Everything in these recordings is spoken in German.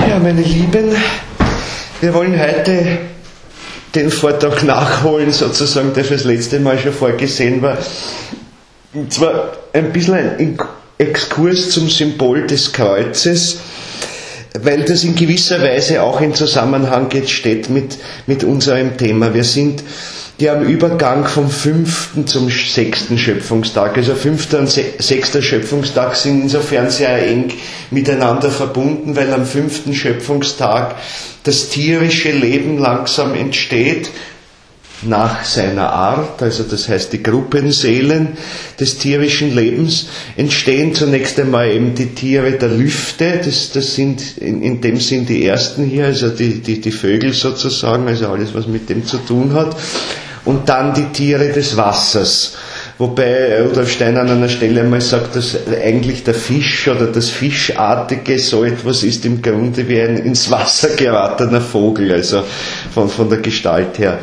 Ja, meine Lieben, wir wollen heute den Vortrag nachholen, sozusagen, der fürs letzte Mal schon vorgesehen war. Und zwar ein bisschen ein Exkurs zum Symbol des Kreuzes, weil das in gewisser Weise auch in Zusammenhang jetzt steht mit unserem Thema. Wir sind ja am Übergang vom 5. zum 6. Schöpfungstag. Also 5. und 6. Schöpfungstag sind insofern sehr eng miteinander verbunden, weil am 5. Schöpfungstag das tierische Leben langsam entsteht, nach seiner Art, also das heißt die Gruppenseelen des tierischen Lebens entstehen. Zunächst einmal eben die Tiere der Lüfte, das sind in dem Sinn die ersten hier, also die Vögel sozusagen, also alles was mit dem zu tun hat. Und dann die Tiere des Wassers. Wobei Rudolf Steiner an einer Stelle einmal sagt, dass eigentlich der Fisch oder das Fischartige so etwas ist im Grunde wie ein ins Wasser geratener Vogel, also von der Gestalt her.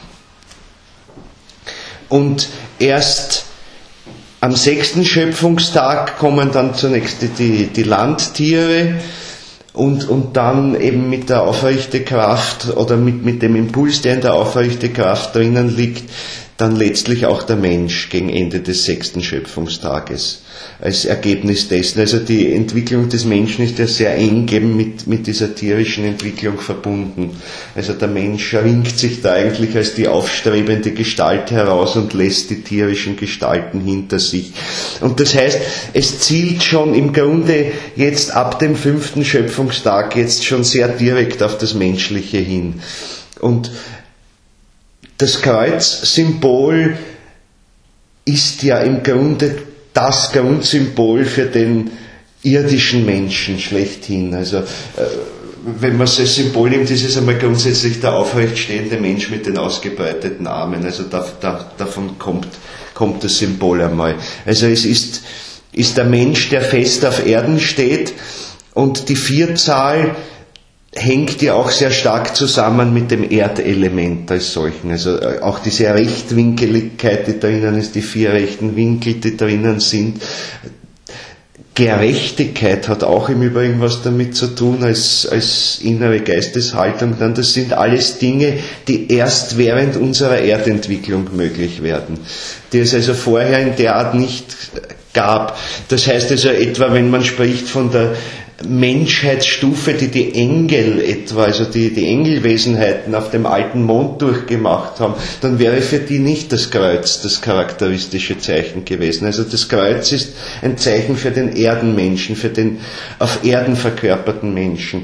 Und erst am 6. Schöpfungstag kommen dann zunächst die Landtiere und dann eben mit der aufrechte Kraft oder mit dem Impuls, der in der aufrechte Kraft drinnen liegt, dann letztlich auch der Mensch gegen Ende des 6. Schöpfungstages als Ergebnis dessen. Also die Entwicklung des Menschen ist ja sehr eng eben mit dieser tierischen Entwicklung verbunden. Also der Mensch ringt sich da eigentlich als die aufstrebende Gestalt heraus und lässt die tierischen Gestalten hinter sich. Und das heißt, es zielt schon im Grunde jetzt ab dem 5. Schöpfungstag jetzt schon sehr direkt auf das Menschliche hin. Und das Kreuzsymbol ist ja im Grunde das Grundsymbol für den irdischen Menschen schlechthin. Also wenn man so ein Symbol nimmt, ist es einmal grundsätzlich der aufrechtstehende Mensch mit den ausgebreiteten Armen. Also davon kommt das Symbol einmal. Also es ist der Mensch, der fest auf Erden steht, und die Vierzahl hängt ja auch sehr stark zusammen mit dem Erdelement als solchen. Also auch diese Rechtwinkeligkeit, die drinnen ist, die 4 rechten Winkel, die drinnen sind. Gerechtigkeit hat auch im Übrigen was damit zu tun als innere Geisteshaltung. Dann das sind alles Dinge, die erst während unserer Erdentwicklung möglich werden, die es also vorher in der Art nicht gab. Das heißt also etwa, wenn man spricht von der Menschheitsstufe, die Engel etwa, also die Engelwesenheiten auf dem alten Mond durchgemacht haben, dann wäre für die nicht das Kreuz das charakteristische Zeichen gewesen. Also das Kreuz ist ein Zeichen für den Erdenmenschen, für den auf Erden verkörperten Menschen.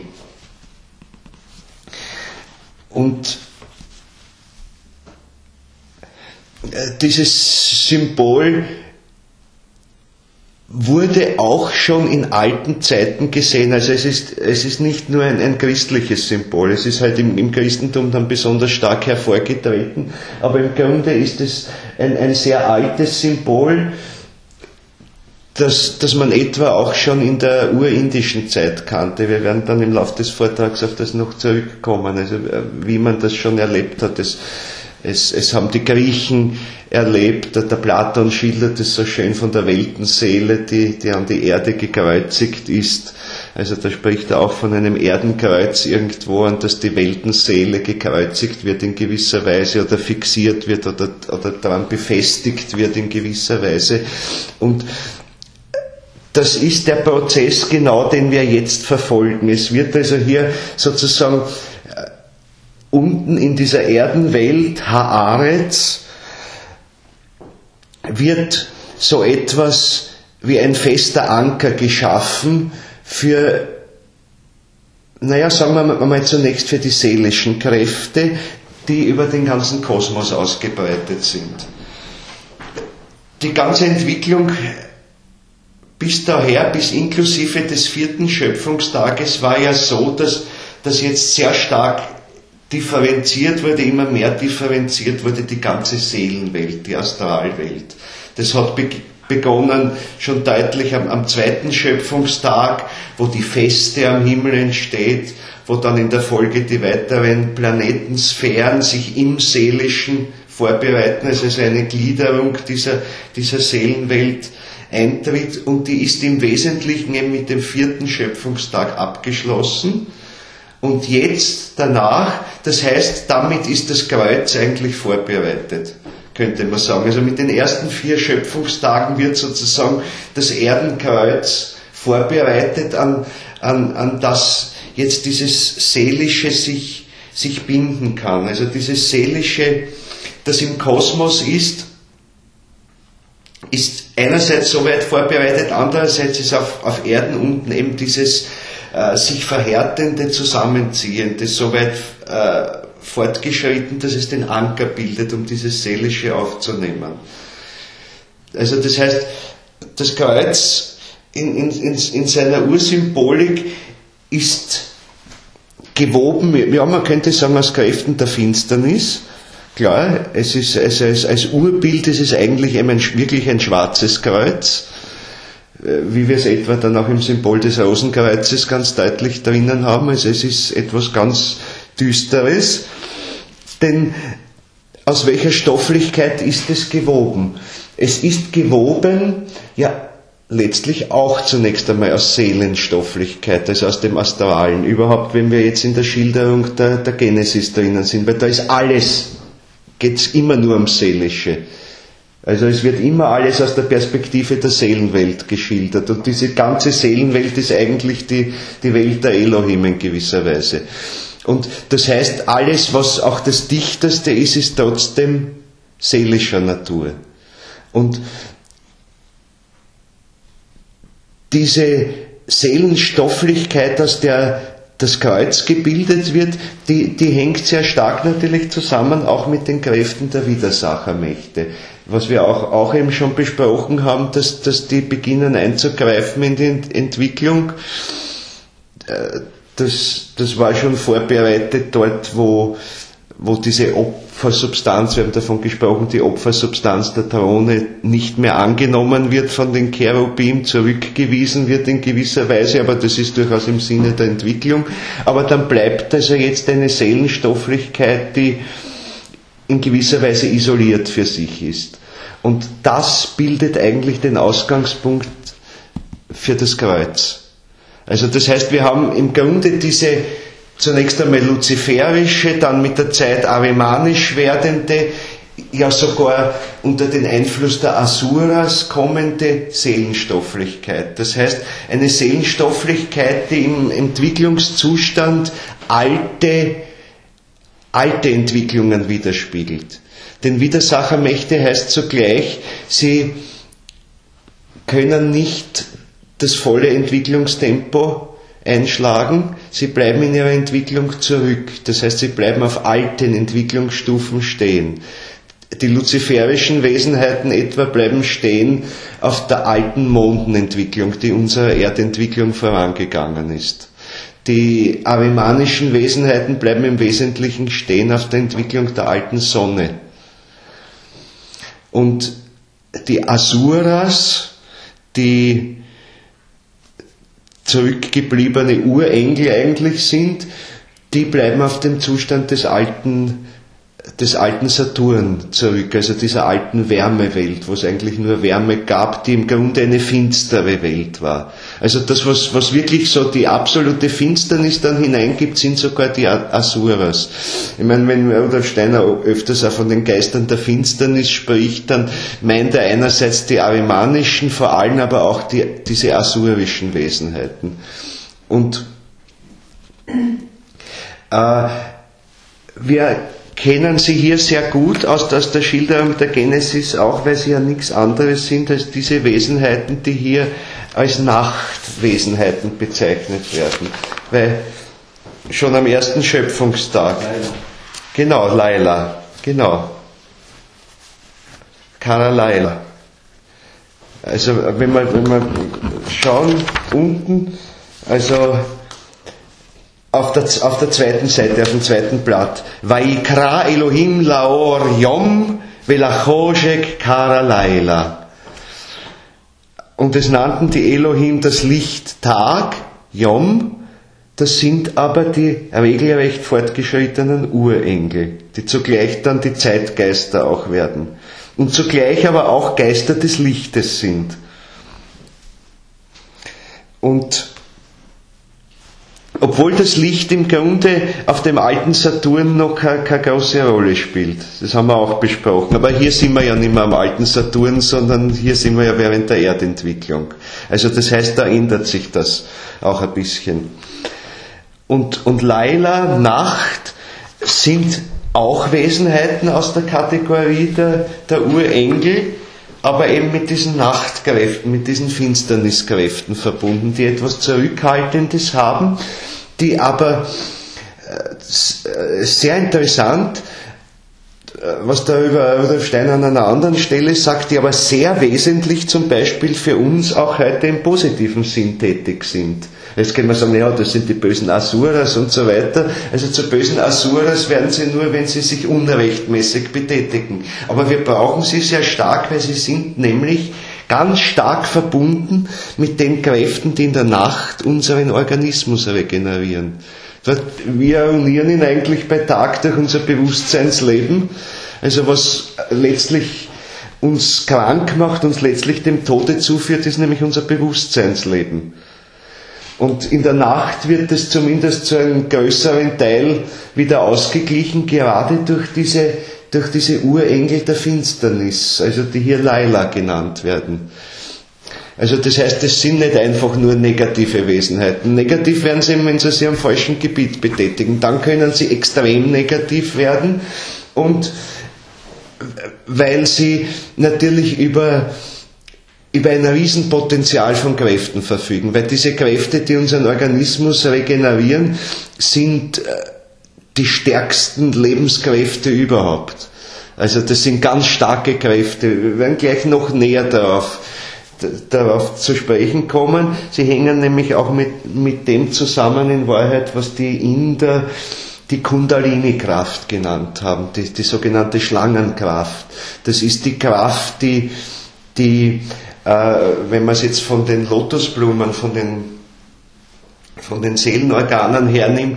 Und dieses Symbol wurde auch schon in alten Zeiten gesehen. Also es ist nicht nur ein christliches Symbol, es ist halt im Christentum dann besonders stark hervorgetreten, aber im Grunde ist es ein sehr altes Symbol, das man etwa auch schon in der urindischen Zeit kannte. Wir werden dann im Laufe des Vortrags auf das noch zurückkommen, also wie man das schon erlebt hat. Es haben die Griechen erlebt, der Platon schildert es so schön von der Weltenseele, die an die Erde gekreuzigt ist. Also da spricht er auch von einem Erdenkreuz irgendwo, an das die Weltenseele gekreuzigt wird in gewisser Weise oder fixiert wird oder daran befestigt wird in gewisser Weise. Und das ist der Prozess genau, den wir jetzt verfolgen. Es wird also hier sozusagen unten in dieser Erdenwelt, Haaretz, wird so etwas wie ein fester Anker geschaffen für, sagen wir mal zunächst für die seelischen Kräfte, die über den ganzen Kosmos ausgebreitet sind. Die ganze Entwicklung bis daher, bis inklusive des 4. Schöpfungstages, war ja so, dass jetzt sehr stark differenziert wurde, immer mehr differenziert wurde die ganze Seelenwelt, die Astralwelt. Das hat begonnen schon deutlich am 2. Schöpfungstag, wo die Feste am Himmel entsteht, wo dann in der Folge die weiteren Planetensphären sich im Seelischen vorbereiten, also eine Gliederung dieser Seelenwelt eintritt, und die ist im Wesentlichen eben mit dem 4. Schöpfungstag abgeschlossen. und jetzt danach, das heißt, damit ist das Kreuz eigentlich vorbereitet, könnte man sagen. Also mit den ersten 4 Schöpfungstagen wird sozusagen das Erdenkreuz vorbereitet, an das jetzt dieses Seelische sich binden kann. Also dieses Seelische, das im Kosmos ist einerseits so weit vorbereitet, andererseits ist auf Erden unten eben dieses sich verhärtende, zusammenziehende, so weit fortgeschritten, dass es den Anker bildet, um dieses Seelische aufzunehmen. Also das heißt, das Kreuz in seiner Ursymbolik ist gewoben, ja, man könnte sagen, aus Kräften der Finsternis. Klar, es ist als Urbild ist es eigentlich wirklich ein schwarzes Kreuz, wie wir es etwa dann auch im Symbol des Rosenkreuzes ganz deutlich drinnen haben. Also es ist etwas ganz Düsteres, denn aus welcher Stofflichkeit ist es gewoben? Es ist gewoben, ja, letztlich auch zunächst einmal aus Seelenstofflichkeit, also aus dem Astralen. Überhaupt, wenn wir jetzt in der Schilderung der Genesis drinnen sind, weil da ist alles, geht es immer nur ums Seelische. Also es wird immer alles aus der Perspektive der Seelenwelt geschildert. Und diese ganze Seelenwelt ist eigentlich die Welt der Elohim in gewisser Weise. Und das heißt, alles, was auch das Dichterste ist trotzdem seelischer Natur. Und diese Seelenstofflichkeit, aus der das Kreuz gebildet wird, die hängt sehr stark natürlich zusammen auch mit den Kräften der Widersachermächte. Was wir auch eben schon besprochen haben, dass die beginnen einzugreifen in die Entwicklung. Das war schon vorbereitet dort, wo diese Opfersubstanz, wir haben davon gesprochen, die Opfersubstanz der Throne nicht mehr angenommen wird von den Cherubim, zurückgewiesen wird in gewisser Weise, aber das ist durchaus im Sinne der Entwicklung. Aber dann bleibt also jetzt eine Seelenstofflichkeit, die in gewisser Weise isoliert für sich ist. Und das bildet eigentlich den Ausgangspunkt für das Kreuz. Also das heißt, wir haben im Grunde diese zunächst einmal luziferische, dann mit der Zeit arimanisch werdende, ja sogar unter den Einfluss der Asuras kommende Seelenstofflichkeit. Das heißt, eine Seelenstofflichkeit, die im Entwicklungszustand alte Entwicklungen widerspiegelt. Denn Widersachermächte heißt zugleich, sie können nicht das volle Entwicklungstempo einschlagen, sie bleiben in ihrer Entwicklung zurück. Das heißt, sie bleiben auf alten Entwicklungsstufen stehen. Die luziferischen Wesenheiten etwa bleiben stehen auf der alten Mondenentwicklung, die unserer Erdentwicklung vorangegangen ist. Die arimanischen Wesenheiten bleiben im Wesentlichen stehen auf der Entwicklung der alten Sonne. Und die Asuras, die zurückgebliebene Urengel eigentlich sind, die bleiben auf dem Zustand des alten Saturn zurück, also dieser alten Wärmewelt, wo es eigentlich nur Wärme gab, die im Grunde eine finstere Welt war. Also das, was wirklich so die absolute Finsternis dann hineingibt, sind sogar die Asuras. Ich meine, wenn Rudolf Steiner öfters auch von den Geistern der Finsternis spricht, dann meint er einerseits die arimanischen, vor allem aber auch diese asurischen Wesenheiten. Und wir kennen sie hier sehr gut aus der Schilderung der Genesis, auch weil sie ja nichts anderes sind als diese Wesenheiten, die hier als Nachtwesenheiten bezeichnet werden. Weil schon am ersten Schöpfungstag, genau, Laila, genau, Kara Laila. Also wenn wir schauen unten, also auf der zweiten Seite, auf dem zweiten Blatt. Vaikra Elohim laor yom velachoshek kara laila. Und es nannten die Elohim das Licht Tag, Yom, das sind aber die regelrecht fortgeschrittenen Urengel, die zugleich dann die Zeitgeister auch werden. Und zugleich aber auch Geister des Lichtes sind. Und obwohl das Licht im Grunde auf dem alten Saturn noch keine große Rolle spielt. Das haben wir auch besprochen. Aber hier sind wir ja nicht mehr am alten Saturn, sondern hier sind wir ja während der Erdentwicklung. Also das heißt, da ändert sich das auch ein bisschen. Und Laila, Nacht, sind auch Wesenheiten aus der Kategorie der Urengel, aber eben mit diesen Nachtkräften, mit diesen Finsterniskräften verbunden, die etwas Zurückhaltendes haben, die aber sehr interessant, was da über Rudolf Steiner an einer anderen Stelle sagt, die aber sehr wesentlich zum Beispiel für uns auch heute im positiven Sinn tätig sind. Jetzt kann man sagen, ja, das sind die bösen Asuras und so weiter. Also zu bösen Asuras werden sie nur, wenn sie sich unrechtmäßig betätigen. Aber wir brauchen sie sehr stark, weil sie sind nämlich ganz stark verbunden mit den Kräften, die in der Nacht unseren Organismus regenerieren. Wir ruinieren ihn eigentlich bei Tag durch unser Bewusstseinsleben. Also was letztlich uns krank macht, uns letztlich dem Tode zuführt, ist nämlich unser Bewusstseinsleben. Und in der Nacht wird es zumindest zu einem größeren Teil wieder ausgeglichen, gerade durch diese Urengel der Finsternis, also die hier Laila genannt werden. Also das heißt, es sind nicht einfach nur negative Wesenheiten. Negativ werden sie, wenn sie sich am falschen Gebiet betätigen. Dann können sie extrem negativ werden, und weil sie natürlich über ein Riesenpotenzial von Kräften verfügen, weil diese Kräfte, die unseren Organismus regenerieren, sind die stärksten Lebenskräfte überhaupt. Also das sind ganz starke Kräfte. Wir werden gleich noch näher darauf zu sprechen kommen. Sie hängen nämlich auch mit dem zusammen in Wahrheit, was die Inder die Kundalini-Kraft genannt haben, die sogenannte Schlangenkraft. Das ist die Kraft, die wenn man es jetzt von den Lotusblumen, von den Seelenorganen hernimmt,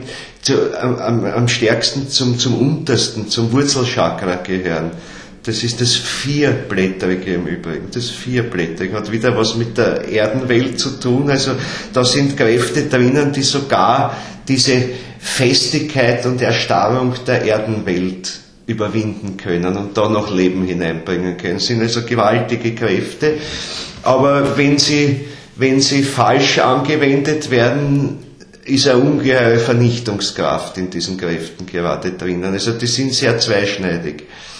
am stärksten zum untersten, zum Wurzelchakra gehören. Das ist das Vierblättrige im Übrigen. Das Vierblättrige hat wieder was mit der Erdenwelt zu tun. Also da sind Kräfte drinnen, die sogar diese Festigkeit und Erstarrung der Erdenwelt überwinden können und da noch Leben hineinbringen können. Das sind also gewaltige Kräfte, aber wenn sie falsch angewendet werden, ist eine ungeheure Vernichtungskraft in diesen Kräften gerade drinnen. Also die sind sehr zweischneidig.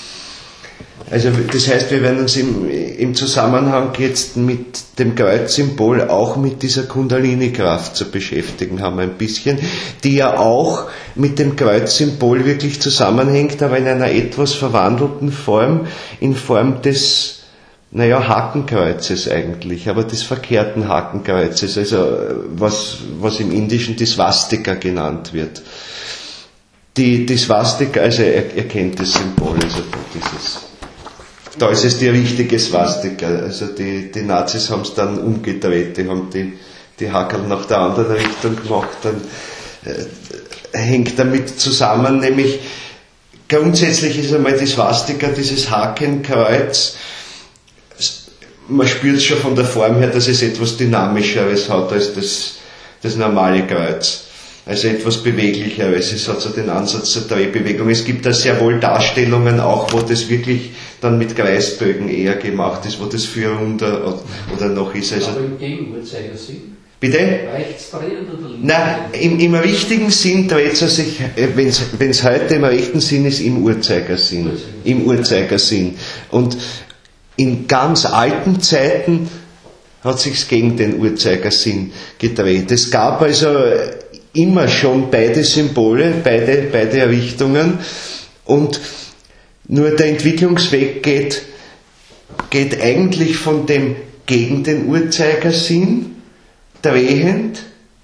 Also das heißt, wir werden uns im Zusammenhang jetzt mit dem Kreuzsymbol auch mit dieser Kundalini-Kraft zu beschäftigen haben ein bisschen, die ja auch mit dem Kreuzsymbol wirklich zusammenhängt, aber in einer etwas verwandelten Form, in Form des, Hakenkreuzes eigentlich, aber des verkehrten Hakenkreuzes, also was im Indischen die Swastika genannt wird. Die Swastika, also ihr kennt das Symbol, also da ist es die richtige Swastika. Also die Nazis haben es dann umgedreht, die haben die Hackerl nach der anderen Richtung gemacht. Dann hängt damit zusammen, nämlich grundsätzlich ist einmal die Swastika, dieses Hakenkreuz, man spürt schon von der Form her, dass es etwas Dynamischeres hat als das normale Kreuz. Also etwas Beweglicheres. Es hat so den Ansatz zur Drehbewegung. Es gibt da sehr wohl Darstellungen auch, wo das wirklich dann mit Kreisbögen eher gemacht ist, wo das für runder oder noch ist. Also, aber im Uhrzeigersinn? Bitte? Rechtsdrehend oder links? Nein, im richtigen Sinn dreht es sich, wenn es heute im rechten Sinn ist, im Uhrzeigersinn. Im Uhrzeigersinn. Und in ganz alten Zeiten hat sich's gegen den Uhrzeigersinn gedreht. Es gab also immer schon beide Symbole, beide Richtungen, und nur der Entwicklungsweg geht eigentlich von dem gegen den Uhrzeigersinn, drehend,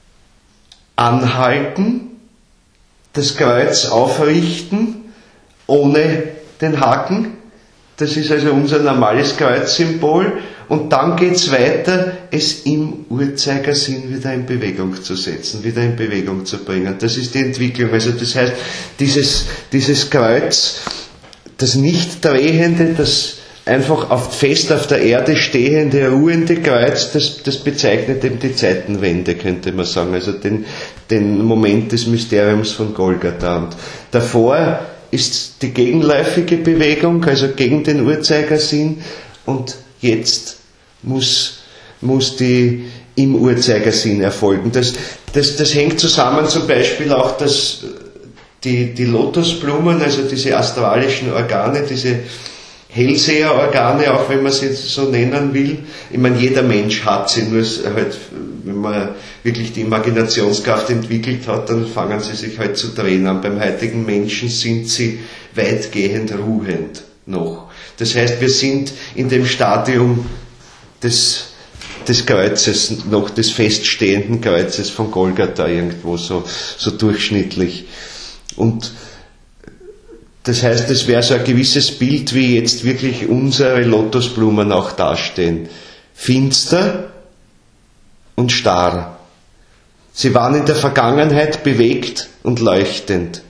anhalten, das Kreuz aufrichten, ohne den Haken. Das ist also unser normales Kreuzsymbol, und dann geht's weiter, es im Uhrzeigersinn wieder in Bewegung zu setzen, wieder in Bewegung zu bringen. Das ist die Entwicklung. Also das heißt, dieses Kreuz, das nicht drehende, das einfach fest auf der Erde stehende, ruhende Kreuz, das bezeichnet eben die Zeitenwende, könnte man sagen, also den Moment des Mysteriums von Golgatha. Und davor ist die gegenläufige Bewegung, also gegen den Uhrzeigersinn, und jetzt muss die im Uhrzeigersinn erfolgen. Das hängt zusammen zum Beispiel auch, dass die Lotusblumen, also diese astralischen Organe, diese Hellseherorgane, auch wenn man sie so nennen will, ich meine, jeder Mensch hat sie, nur halt, wenn man wirklich die Imaginationskraft entwickelt hat, dann fangen sie sich halt zu drehen an. Beim heutigen Menschen sind sie weitgehend ruhend noch. Das heißt, wir sind in dem Stadium des Kreuzes, noch des feststehenden Kreuzes von Golgatha irgendwo, so durchschnittlich. Und das heißt, es wäre so ein gewisses Bild, wie jetzt wirklich unsere Lotusblumen auch dastehen. Finster und starr. Sie waren in der Vergangenheit bewegt und leuchtend.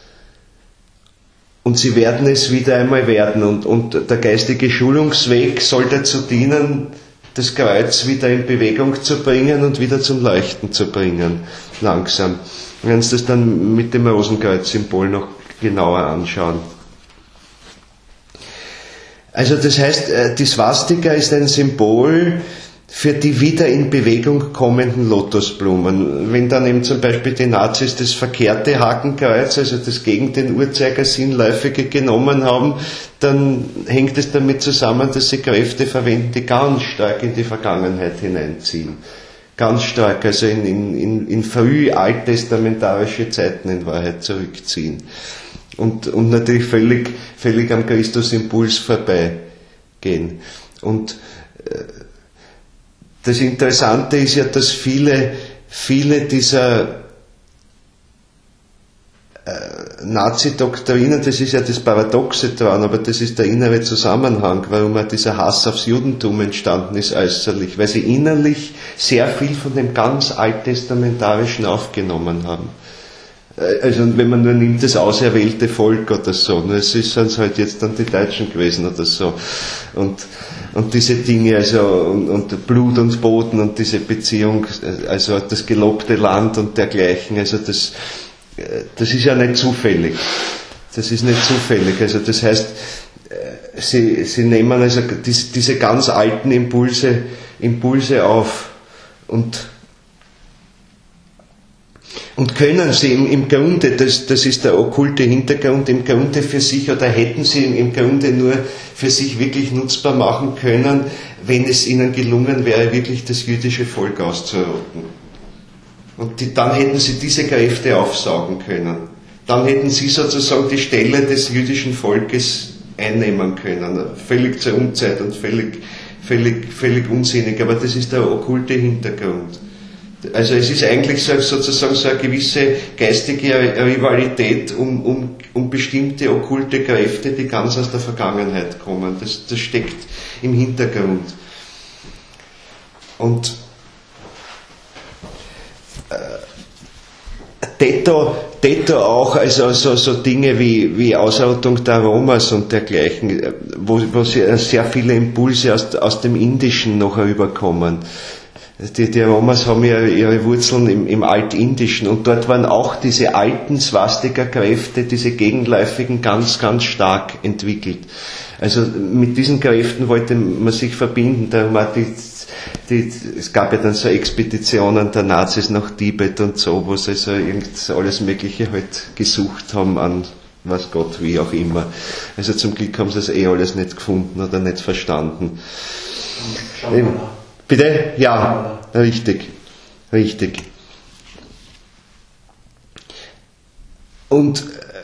Und sie werden es wieder einmal werden. Und der geistige Schulungsweg soll dazu dienen, das Kreuz wieder in Bewegung zu bringen und wieder zum Leuchten zu bringen. Langsam. Wir werden uns das dann mit dem Rosenkreuz-Symbol noch genauer anschauen. Also das heißt, die Swastika ist ein Symbol für die wieder in Bewegung kommenden Lotusblumen. Wenn dann eben zum Beispiel die Nazis das verkehrte Hakenkreuz, also das gegen den Uhrzeigersinn läufige genommen haben, dann hängt es damit zusammen, dass sie Kräfte verwenden, die ganz stark in die Vergangenheit hineinziehen. Ganz stark, also in früh alttestamentarische Zeiten in Wahrheit zurückziehen. Und natürlich völlig am Christusimpuls vorbeigehen. Und das Interessante ist ja, dass viele dieser Nazi-Doktrinen, das ist ja das Paradoxe daran, aber das ist der innere Zusammenhang, warum auch dieser Hass aufs Judentum entstanden ist äußerlich, weil sie innerlich sehr viel von dem ganz Alttestamentarischen aufgenommen haben. Also wenn man nur nimmt, das auserwählte Volk oder so, nur es sind halt jetzt dann die Deutschen gewesen oder so. Und diese Dinge, also und Blut und Boden und diese Beziehung, also das gelobte Land und dergleichen, also das ist ja nicht zufällig. Das ist nicht zufällig. Also das heißt, sie nehmen also diese ganz alten Impulse auf und können sie im Grunde, das ist der okkulte Hintergrund, im Grunde für sich, oder hätten sie im Grunde nur für sich wirklich nutzbar machen können, wenn es ihnen gelungen wäre, wirklich das jüdische Volk auszurotten. Und dann hätten sie diese Kräfte aufsaugen können. Dann hätten sie sozusagen die Stelle des jüdischen Volkes einnehmen können. Völlig zur Unzeit und völlig unsinnig, aber das ist der okkulte Hintergrund. Also es ist eigentlich sozusagen so eine gewisse geistige Rivalität um bestimmte okkulte Kräfte, die ganz aus der Vergangenheit kommen. Das steckt im Hintergrund. Und Detto auch, also so Dinge wie Ausrottung der Romas und dergleichen, wo sehr viele Impulse aus dem Indischen noch herüberkommen. Die Romas haben ja ihre Wurzeln im Altindischen, und dort waren auch diese alten Swastika-Kräfte, diese gegenläufigen, ganz, ganz stark entwickelt. Also mit diesen Kräften wollte man sich verbinden. Darum auch es gab ja dann so Expeditionen der Nazis nach Tibet und so, wo sie so alles Mögliche halt gesucht haben an was Gott, wie auch immer. Also zum Glück haben sie es alles nicht gefunden oder nicht verstanden. Bitte? Ja, richtig. Und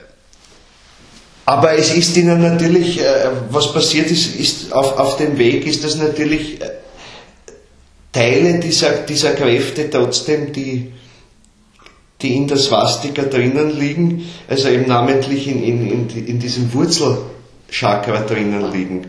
aber es ist ihnen natürlich, was passiert ist auf dem Weg, ist das natürlich Teile dieser Kräfte trotzdem, die in der Swastika drinnen liegen, also eben namentlich in diesem Wurzelchakra drinnen liegen.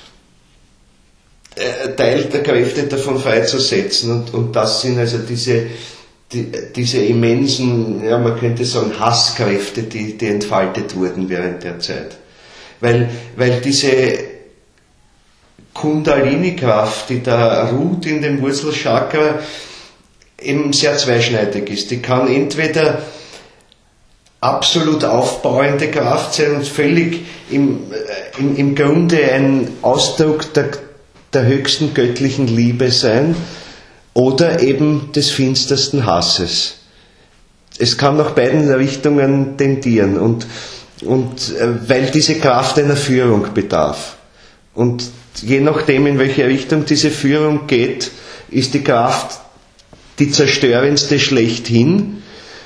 Teil der Kräfte davon freizusetzen, und das sind also diese immensen, ja, man könnte sagen, Hasskräfte, die entfaltet wurden während der Zeit. Weil diese Kundalini-Kraft, die da ruht in dem Wurzelchakra, eben sehr zweischneidig ist. Die kann entweder absolut aufbauende Kraft sein und völlig im Grunde ein Ausdruck der höchsten göttlichen Liebe sein oder eben des finstersten Hasses. Es kann nach beiden Richtungen tendieren und weil diese Kraft einer Führung bedarf. Und je nachdem, in welche Richtung diese Führung geht, ist die Kraft die zerstörendste schlechthin.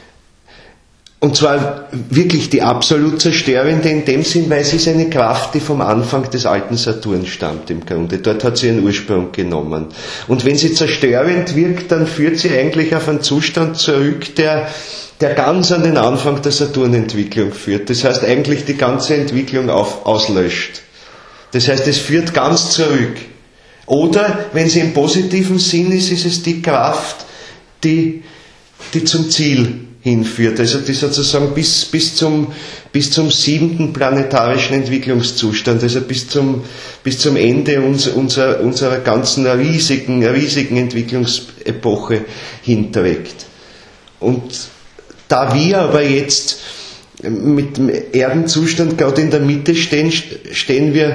Und zwar wirklich die absolut zerstörende in dem Sinn, weil sie ist eine Kraft, die vom Anfang des alten Saturn stammt im Grunde. Dort hat sie ihren Ursprung genommen. Und wenn sie zerstörend wirkt, dann führt sie eigentlich auf einen Zustand zurück, der ganz an den Anfang der Saturnentwicklung führt. Das heißt eigentlich die ganze Entwicklung auslöscht. Das heißt, es führt ganz zurück. Oder, wenn sie im positiven Sinn ist, ist es die Kraft, die zum Ziel hinführt, also die sozusagen bis zum 7. planetarischen Entwicklungszustand, also bis zum Ende unserer ganzen riesigen Entwicklungsepoche hinträgt. Und da wir aber jetzt mit dem Erdenzustand gerade in der Mitte stehen wir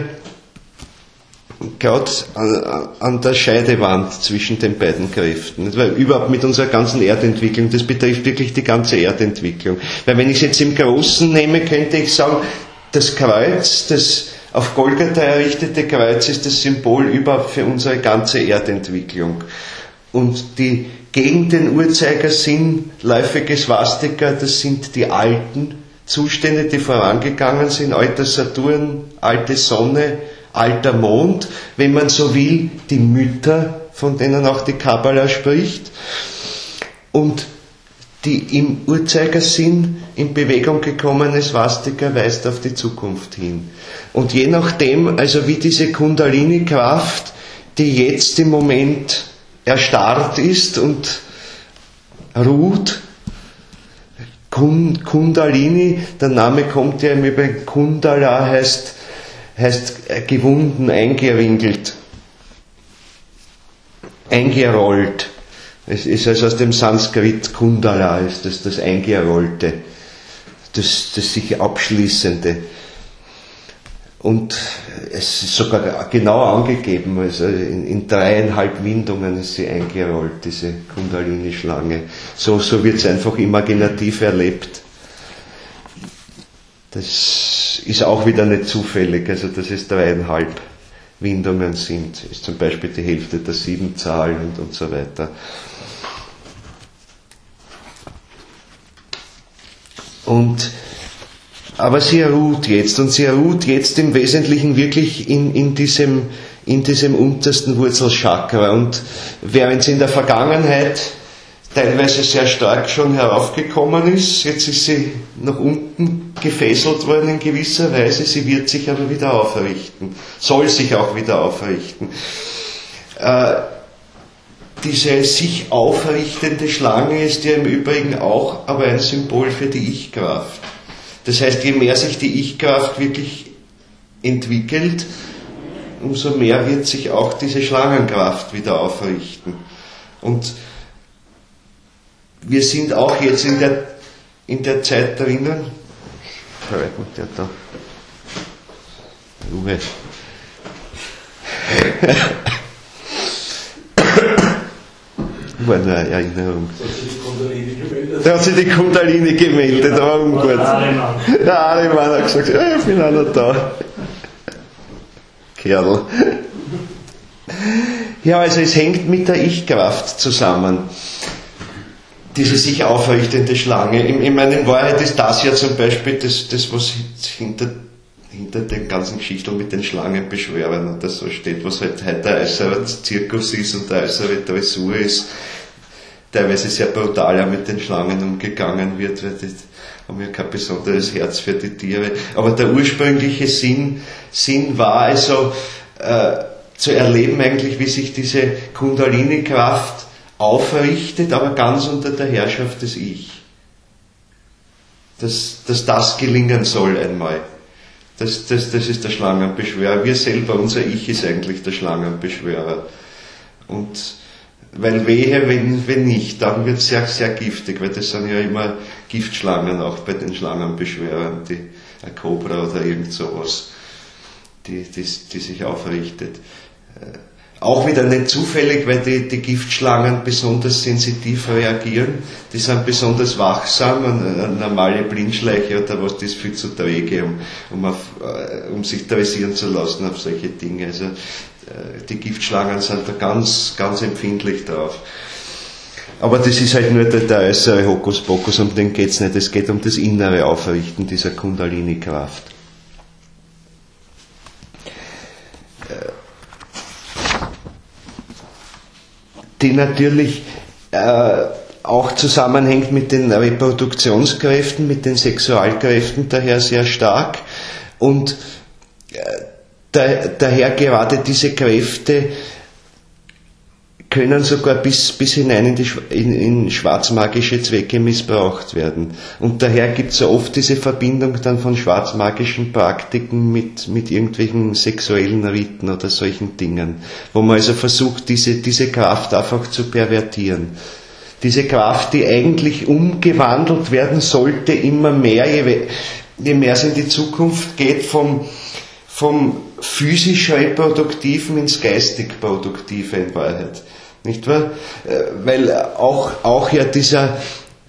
gerade an der Scheidewand zwischen den beiden Kräften. Weil überhaupt mit unserer ganzen Erdentwicklung, das betrifft wirklich die ganze Erdentwicklung. Weil wenn ich es jetzt im Großen nehme, könnte ich sagen, das Kreuz, das auf Golgatha errichtete Kreuz ist das Symbol überhaupt für unsere ganze Erdentwicklung. Und die gegen den Uhrzeigersinn läufige Swastika, das sind die alten Zustände, die vorangegangen sind, alter Saturn, alte Sonne, alter Mond, wenn man so will, die Mütter, von denen auch die Kabbala spricht, und die im Uhrzeigersinn in Bewegung gekommene Swastika weist auf die Zukunft hin. Und je nachdem, also wie diese Kundalini-Kraft, die jetzt im Moment erstarrt ist und ruht, Kundalini, der Name kommt ja im Übrigen, Kundala heißt gewunden, eingeringelt, eingerollt. Es ist also aus dem Sanskrit Kundala, ist das Eingerollte, das sich Abschließende. Und es ist sogar genau angegeben, also in 3,5 Windungen ist sie eingerollt, diese Kundalini-Schlange. So wird es einfach imaginativ erlebt. Das ist auch wieder nicht zufällig, also dass es 3,5 Windungen sind, ist zum Beispiel die Hälfte der 7-Zahl und so weiter. Aber sie ruht jetzt, und sie ruht jetzt im Wesentlichen wirklich in diesem untersten Wurzelchakra. Und während sie in der Vergangenheit teilweise sehr stark schon heraufgekommen ist, jetzt ist sie nach unten gefesselt worden in gewisser Weise, sie wird sich aber wieder aufrichten, soll sich auch wieder aufrichten. Diese sich aufrichtende Schlange ist ja im Übrigen auch aber ein Symbol für die Ich-Kraft. Das heißt, je mehr sich die Ich-Kraft wirklich entwickelt, umso mehr wird sich auch diese Schlangenkraft wieder aufrichten. Und wir sind auch jetzt in der Zeit drinnen. Schreibt mir der da. Ruhe. War eine Erinnerung. Da hat sich die Kundalini gemeldet, aber ungut. Der Ariman hat gesagt, ich bin auch noch da. Kerl. Ja, also es hängt mit der Ich-Kraft zusammen. Diese sich aufrichtende Schlange. In meiner Wahrheit ist das ja zum Beispiel das was hinter den ganzen Geschichten mit den Schlangenbeschwörern und das so steht, was halt heute der äußere Zirkus ist und der äußere Dressur ist, teilweise sehr brutal auch mit den Schlangen umgegangen wird, weil die haben ja kein besonderes Herz für die Tiere. Aber der ursprüngliche Sinn war also zu erleben eigentlich, wie sich diese Kundalini-Kraft aufrichtet, aber ganz unter der Herrschaft des Ich. Dass das gelingen soll einmal. Das ist der Schlangenbeschwörer. Wir selber, unser Ich ist eigentlich der Schlangenbeschwörer. Und weil wehe, wenn nicht, dann wird es sehr, sehr giftig, weil das sind ja immer Giftschlangen auch bei den Schlangenbeschwörern, eine Kobra oder irgend sowas, die sich aufrichtet. Auch wieder nicht zufällig, weil die Giftschlangen besonders sensitiv reagieren. Die sind besonders wachsam, eine normale Blindschleiche oder was, die ist viel zu träge, um sich dressieren zu lassen auf solche Dinge. Also die Giftschlangen sind da ganz, ganz empfindlich drauf. Aber das ist halt nur der äußere Hokuspokus, um den geht's nicht. Es geht um das innere Aufrichten dieser Kundalini-Kraft. Die natürlich auch zusammenhängt mit den Reproduktionskräften, mit den Sexualkräften daher sehr stark und daher gerade diese Kräfte können sogar bis hinein in schwarzmagische Zwecke missbraucht werden. Und daher gibt es ja oft diese Verbindung dann von schwarzmagischen Praktiken mit irgendwelchen sexuellen Riten oder solchen Dingen, wo man also versucht, diese Kraft einfach zu pervertieren. Diese Kraft, die eigentlich umgewandelt werden sollte, immer mehr, je mehr es in die Zukunft geht, vom physisch Reproduktiven ins geistig Produktive in Wahrheit. Nicht wahr? Weil auch ja dieser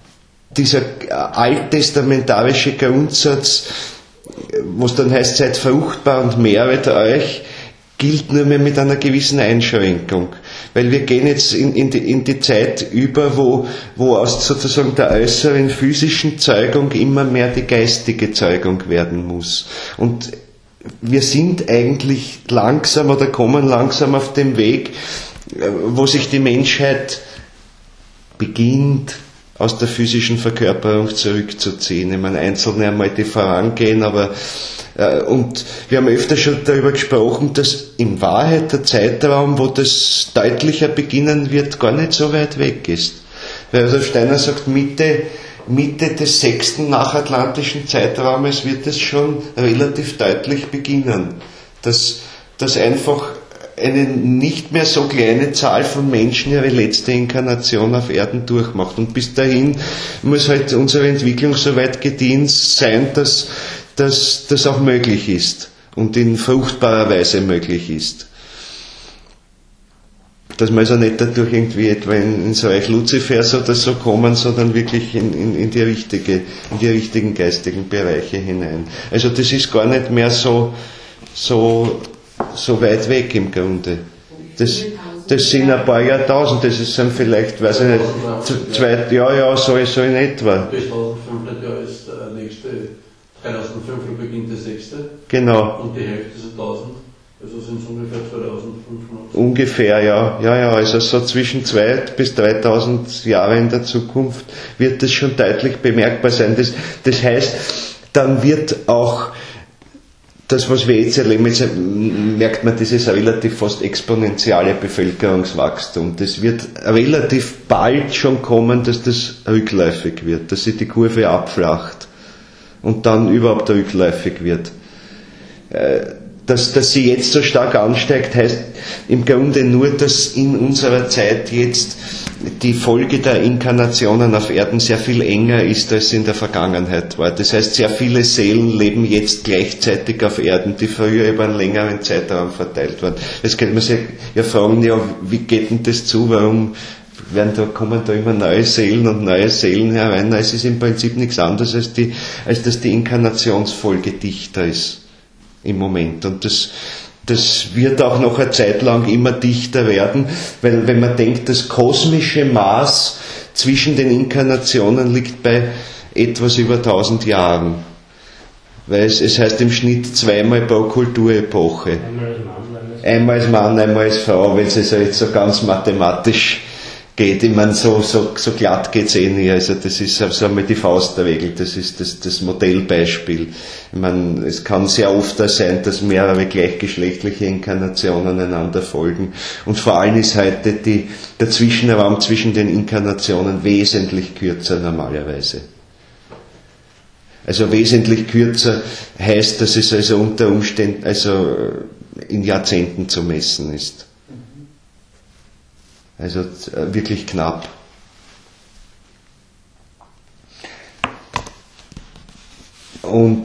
alttestamentarische Grundsatz, was dann heißt, seid fruchtbar und mehret euch, gilt nur mehr mit einer gewissen Einschränkung. Weil wir gehen jetzt in die Zeit über, wo aus sozusagen der äußeren physischen Zeugung immer mehr die geistige Zeugung werden muss. Und wir sind eigentlich langsam oder kommen langsam auf dem Weg, wo sich die Menschheit beginnt, aus der physischen Verkörperung zurückzuziehen. Ich meine, Einzelne einmal, die vorangehen, aber und wir haben öfter schon darüber gesprochen, dass in Wahrheit der Zeitraum, wo das deutlicher beginnen wird, gar nicht so weit weg ist. Weil also Steiner sagt, Mitte des 6. nachatlantischen Zeitraumes wird es schon relativ deutlich beginnen, dass einfach eine nicht mehr so kleine Zahl von Menschen ihre letzte Inkarnation auf Erden durchmacht. Und bis dahin muss halt unsere Entwicklung so weit gediehen sein, dass das auch möglich ist und in fruchtbarer Weise möglich ist. Dass wir also nicht dadurch irgendwie etwa ins Reich Luzifers oder so kommen, sondern wirklich in die richtigen geistigen Bereiche hinein. Also das ist gar nicht mehr so weit weg im Grunde. Das sind ein paar Jahrtausend, das sind vielleicht, weiß ich nicht, so in etwa. Bis 1500 Jahre ist der nächste, 3005 beginnt der 6. Genau. Und die Hälfte ist 1000, also sind es ungefähr 2500. Ungefähr, ja, also so zwischen 2.000 bis 3.000 Jahre in der Zukunft wird das schon deutlich bemerkbar sein. Das heißt, dann wird auch das, was wir jetzt erleben, jetzt merkt man dieses relativ fast exponentielle Bevölkerungswachstum. Das wird relativ bald schon kommen, dass das rückläufig wird, dass sich die Kurve abflacht und dann überhaupt rückläufig wird. Dass sie jetzt so stark ansteigt, heißt im Grunde nur, dass in unserer Zeit jetzt die Folge der Inkarnationen auf Erden sehr viel enger ist, als in der Vergangenheit war. Das heißt, sehr viele Seelen leben jetzt gleichzeitig auf Erden, die früher über einen längeren Zeitraum verteilt waren. Jetzt könnte man sich ja fragen, wie geht denn das zu? Warum kommen da immer neue Seelen herein? Es ist im Prinzip nichts anderes, als dass die Inkarnationsfolge dichter ist im Moment. Und das wird auch noch eine Zeit lang immer dichter werden, weil wenn man denkt, das kosmische Maß zwischen den Inkarnationen liegt bei etwas über 1000 Jahren. Weil es heißt im Schnitt 2-mal pro Kulturepoche. Einmal als Mann, einmal als Frau, wenn es also jetzt so ganz mathematisch geht. Ich meine, so glatt geht's eh nicht. Also das ist also einmal die Faustregel, das ist das Modellbeispiel. Ich meine, es kann sehr oft sein, dass mehrere gleichgeschlechtliche Inkarnationen einander folgen. Und vor allem ist heute der Zwischenraum zwischen den Inkarnationen wesentlich kürzer normalerweise. Also wesentlich kürzer heißt, dass es also unter Umständen, also in Jahrzehnten zu messen ist. Also wirklich knapp. Und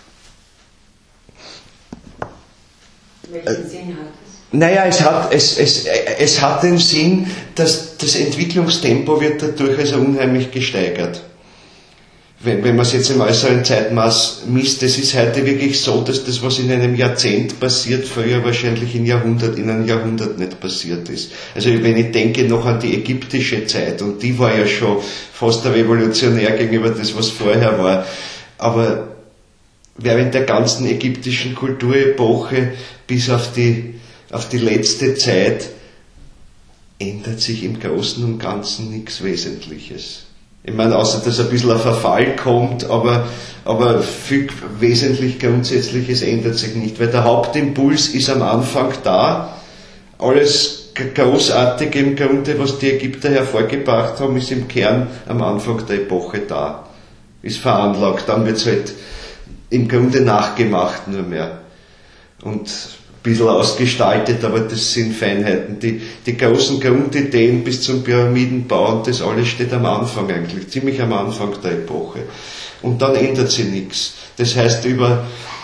welchen Sinn hat es? Naja, es hat den Sinn, dass das Entwicklungstempo wird dadurch also unheimlich gesteigert. Wenn man es jetzt im äußeren Zeitmaß misst, es ist heute wirklich so, dass das, was in einem Jahrzehnt passiert, früher wahrscheinlich in einem Jahrhundert nicht passiert ist. Also wenn ich denke noch an die ägyptische Zeit, und die war ja schon fast revolutionär gegenüber das, was vorher war, aber während der ganzen ägyptischen Kulturepoche bis auf die letzte Zeit ändert sich im Großen und Ganzen nichts Wesentliches. Ich meine, außer dass ein bisschen ein Verfall kommt, aber viel wesentlich Grundsätzliches ändert sich nicht, weil der Hauptimpuls ist am Anfang da. Alles Großartige im Grunde, was die Ägypter hervorgebracht haben, ist im Kern am Anfang der Epoche da. Ist veranlagt, dann wird es halt im Grunde nachgemacht nur mehr. Und ein bisschen ausgestaltet, aber das sind Feinheiten. Die großen Grundideen bis zum Pyramidenbau und das alles steht am Anfang eigentlich, ziemlich am Anfang der Epoche. Und dann ändert sich nichts. Das heißt, über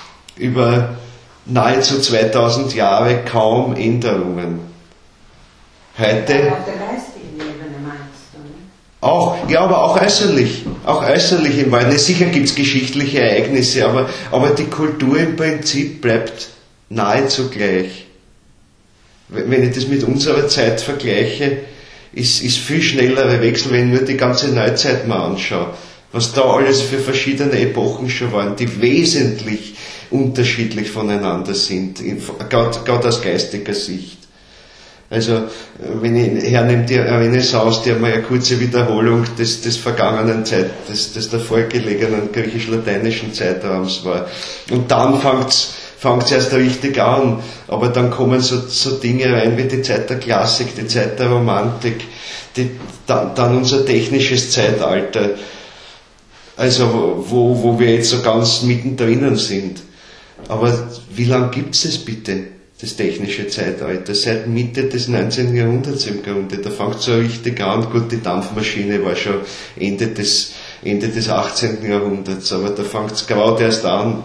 nahezu 2000 Jahre kaum Änderungen. Heute... Auf der geistigen Ebene meinst du, ne? Auch, ja, aber auch äußerlich im Wald. Sicher gibt es geschichtliche Ereignisse, aber die Kultur im Prinzip bleibt nahezu gleich. Wenn ich das mit unserer Zeit vergleiche, ist viel schnellerer Wechsel, wenn ich nur die ganze Neuzeit mal anschaue. Was da alles für verschiedene Epochen schon waren, die wesentlich unterschiedlich voneinander sind, gerade aus geistiger Sicht. Also, wenn ich hernehme, die Renaissance, die einmal eine kurze Wiederholung des vergangenen des davor gelegenen griechisch-lateinischen Zeitraums war. Und dann fängt's erst richtig an, aber dann kommen so Dinge rein wie die Zeit der Klassik, die Zeit der Romantik, dann unser technisches Zeitalter, also wo wir jetzt so ganz mittendrin sind. Aber wie lange gibt's es bitte, das technische Zeitalter? Seit Mitte des 19. Jahrhunderts im Grunde, da fängt es so richtig an. Gut, die Dampfmaschine war schon Ende des 18. Jahrhunderts, aber da fängt es gerade erst an.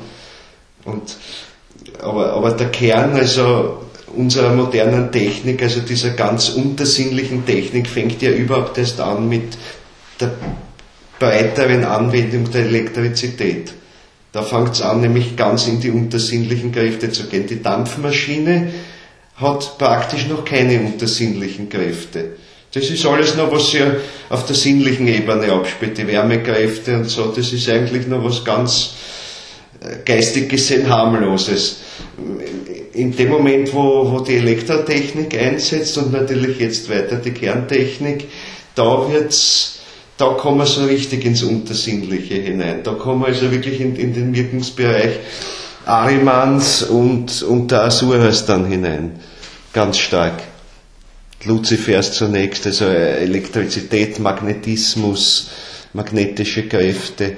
Aber der Kern also unserer modernen Technik, also dieser ganz untersinnlichen Technik, fängt ja überhaupt erst an mit der breiteren Anwendung der Elektrizität. Da fängt es an, nämlich ganz in die untersinnlichen Kräfte zu gehen. Die Dampfmaschine hat praktisch noch keine untersinnlichen Kräfte. Das ist alles noch, was sich auf der sinnlichen Ebene abspielt, die Wärmekräfte und so, das ist eigentlich noch was ganz geistig gesehen harmloses. In dem Moment, wo die Elektrotechnik einsetzt und natürlich jetzt weiter die Kerntechnik, da kommen wir so richtig ins Untersinnliche hinein. Da kommen wir also wirklich in den Wirkungsbereich Arimans und der Asuras dann hinein. Ganz stark. Luzifers zunächst, also Elektrizität, Magnetismus, magnetische Kräfte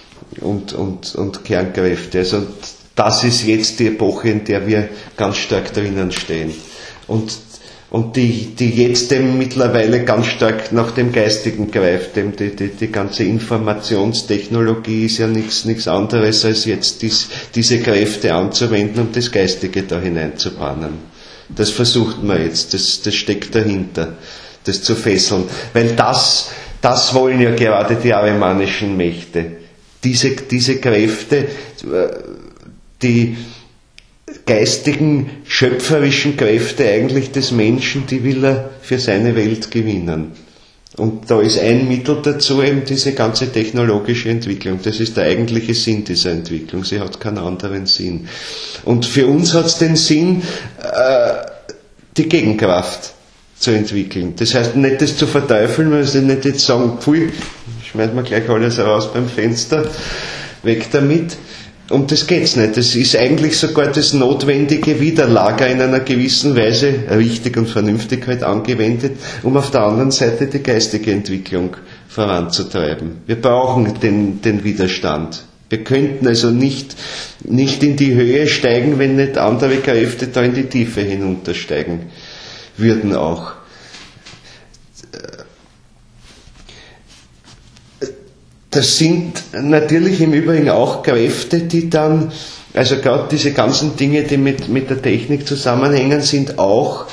und Kernkräfte. Also das ist jetzt die Epoche, in der wir ganz stark drinnen stehen. Und die jetzt dem mittlerweile ganz stark nach dem Geistigen greift. Die ganze Informationstechnologie ist ja nichts anderes, als jetzt diese Kräfte anzuwenden, um das Geistige da hineinzubannen. Das versucht man jetzt, das steckt dahinter, das zu fesseln. Weil das wollen ja gerade die arimanischen Mächte. Diese Kräfte, die geistigen, schöpferischen Kräfte eigentlich des Menschen, die will er für seine Welt gewinnen. Und da ist ein Mittel dazu eben diese ganze technologische Entwicklung. Das ist der eigentliche Sinn dieser Entwicklung. Sie hat keinen anderen Sinn. Und für uns hat es den Sinn, die Gegenkraft zu entwickeln. Das heißt nicht das zu verteufeln, weil sie nicht jetzt sagen, pfui, schmeißen wir gleich alles raus beim Fenster, weg damit. Um das geht's nicht. Das ist eigentlich sogar das notwendige Widerlager in einer gewissen Weise, richtig und vernünftig halt angewendet, um auf der anderen Seite die geistige Entwicklung voranzutreiben. Wir brauchen den Widerstand. Wir könnten also nicht in die Höhe steigen, wenn nicht andere Kräfte da in die Tiefe hinuntersteigen würden auch. Das sind natürlich im Übrigen auch Kräfte, die dann, also gerade diese ganzen Dinge, die mit der Technik zusammenhängen, sind auch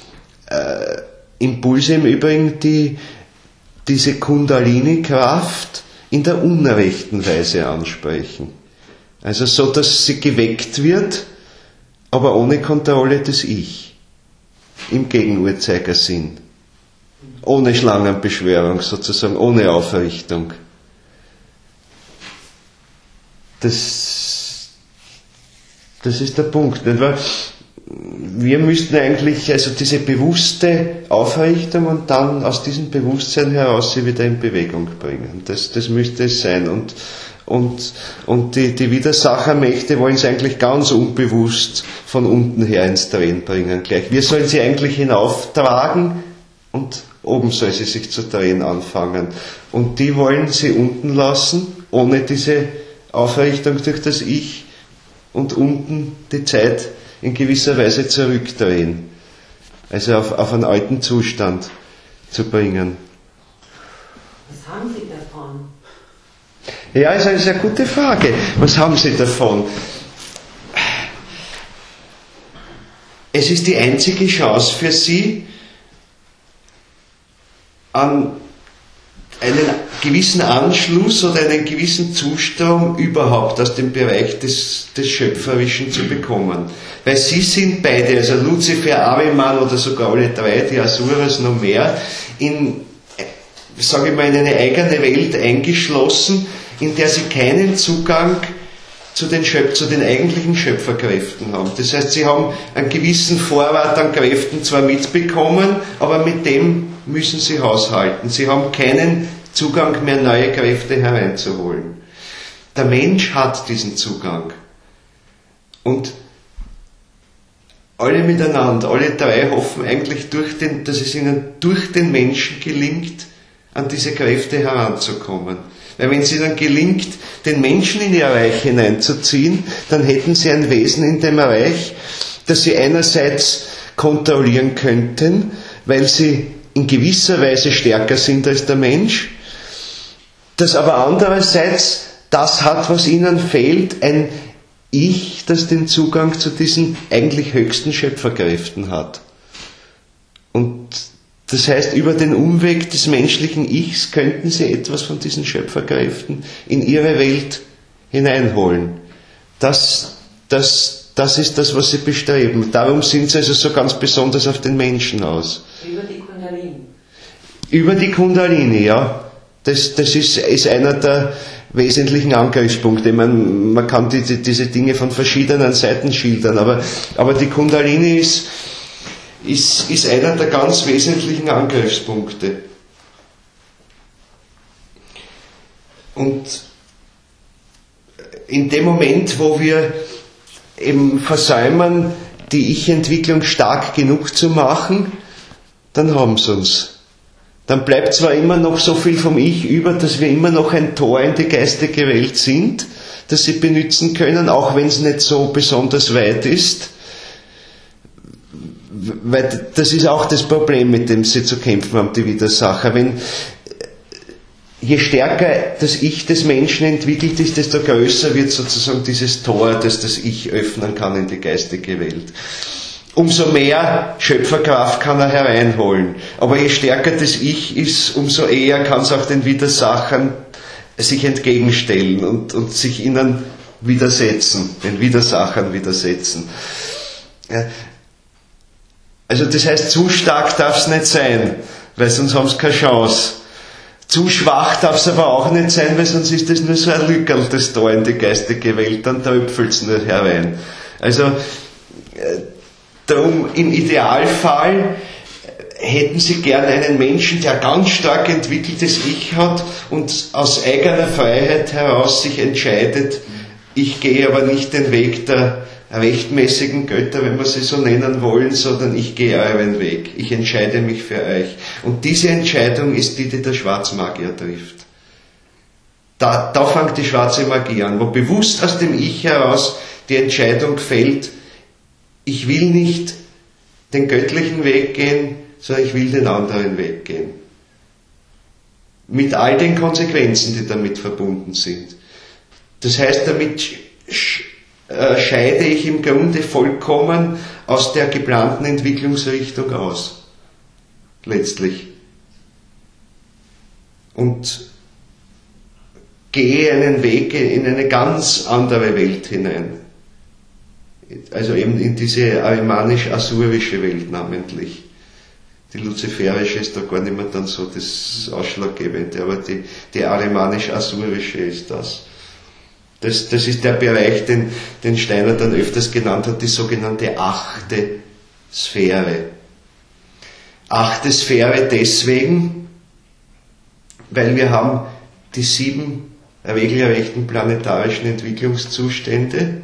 Impulse im Übrigen, die diese Kundalini-Kraft in der unrechten Weise ansprechen. Also so, dass sie geweckt wird, aber ohne Kontrolle des Ich. Im Gegenuhrzeigersinn. Ohne Schlangenbeschwörung sozusagen, ohne Aufrichtung. Das ist der Punkt. Nicht wahr? Wir müssten eigentlich also diese bewusste Aufrichtung und dann aus diesem Bewusstsein heraus sie wieder in Bewegung bringen. Das müsste es sein. Und die Widersachermächte wollen sie eigentlich ganz unbewusst von unten her ins Drehen bringen gleich. Wir sollen sie eigentlich hinauftragen und oben soll sie sich zu drehen anfangen. Und die wollen sie unten lassen, ohne diese Aufrichtung durch das Ich und unten die Zeit in gewisser Weise zurückdrehen. Also auf einen alten Zustand zu bringen. Was haben Sie davon? Ja, ist eine sehr gute Frage. Was haben Sie davon? Es ist die einzige Chance für Sie, an einen gewissen Anschluss oder einen gewissen Zustrom überhaupt aus dem Bereich des Schöpferischen zu bekommen. Weil Sie sind beide, also Luzifer, Ahriman oder sogar alle drei, die Asuras noch mehr, in eine eigene Welt eingeschlossen, in der sie keinen Zugang zu den eigentlichen Schöpferkräften haben. Das heißt, sie haben einen gewissen Vorrat an Kräften zwar mitbekommen, aber mit dem müssen sie haushalten. Sie haben keinen Zugang mehr, neue Kräfte hereinzuholen. Der Mensch hat diesen Zugang. Und alle miteinander, alle drei hoffen eigentlich, dass es ihnen durch den Menschen gelingt, an diese Kräfte heranzukommen. Weil wenn es ihnen gelingt, den Menschen in ihr Reich hineinzuziehen, dann hätten sie ein Wesen in dem Reich, das sie einerseits kontrollieren könnten, weil sie in gewisser Weise stärker sind als der Mensch, das aber andererseits das hat, was ihnen fehlt, ein Ich, das den Zugang zu diesen eigentlich höchsten Schöpferkräften hat. Und das heißt, über den Umweg des menschlichen Ichs könnten sie etwas von diesen Schöpferkräften in ihre Welt hineinholen. Das ist das, was sie bestreben. Darum sind sie also so ganz besonders auf den Menschen aus. Über die Kundalini. Über die Kundalini, ja. Das ist einer der wesentlichen Angriffspunkte. Man kann diese Dinge von verschiedenen Seiten schildern, aber die Kundalini ist einer der ganz wesentlichen Angriffspunkte. Und in dem Moment, wo wir eben versäumen, die Ich-Entwicklung stark genug zu machen, dann haben sie uns. Dann bleibt zwar immer noch so viel vom Ich über, dass wir immer noch ein Tor in die geistige Welt sind, das sie benutzen können, auch wenn es nicht so besonders weit ist. Weil das ist auch das Problem, mit dem sie zu kämpfen haben, die Widersacher. Je stärker das Ich des Menschen entwickelt ist, desto größer wird sozusagen dieses Tor, das das Ich öffnen kann in die geistige Welt. Umso mehr Schöpferkraft kann er hereinholen. Aber je stärker das Ich ist, umso eher kann es auch den Widersachern sich entgegenstellen und sich ihnen widersetzen, den Widersachern widersetzen. Ja. Also das heißt, zu stark darf es nicht sein, weil sonst haben sie keine Chance. Zu schwach darf es aber auch nicht sein, weil sonst ist das nur so ein Lückerl, das Tor in die geistige Welt, dann tröpfelt es nur herein. Also darum, im Idealfall hätten sie gern einen Menschen, der ganz stark entwickeltes Ich hat und aus eigener Freiheit heraus sich entscheidet, ich gehe aber nicht den Weg der rechtmäßigen Götter, wenn wir sie so nennen wollen, sondern ich gehe euren Weg. Ich entscheide mich für euch. Und diese Entscheidung ist die der Schwarzmagier trifft. Da fängt die schwarze Magie an, wo bewusst aus dem Ich heraus die Entscheidung fällt, ich will nicht den göttlichen Weg gehen, sondern ich will den anderen Weg gehen. Mit all den Konsequenzen, die damit verbunden sind. Das heißt, damit scheide ich im Grunde vollkommen aus der geplanten Entwicklungsrichtung aus. Letztlich. Und gehe einen Weg in eine ganz andere Welt hinein. Also eben in diese arimanisch-asurische Welt namentlich. Die luziferische ist da gar nicht mehr dann so das Ausschlaggebende, aber die arimanisch-asurische ist das. Das ist der Bereich, den Steiner dann öfters genannt hat, die sogenannte 8. Sphäre. 8. Sphäre deswegen, weil wir haben die 7 regelrechten planetarischen Entwicklungszustände,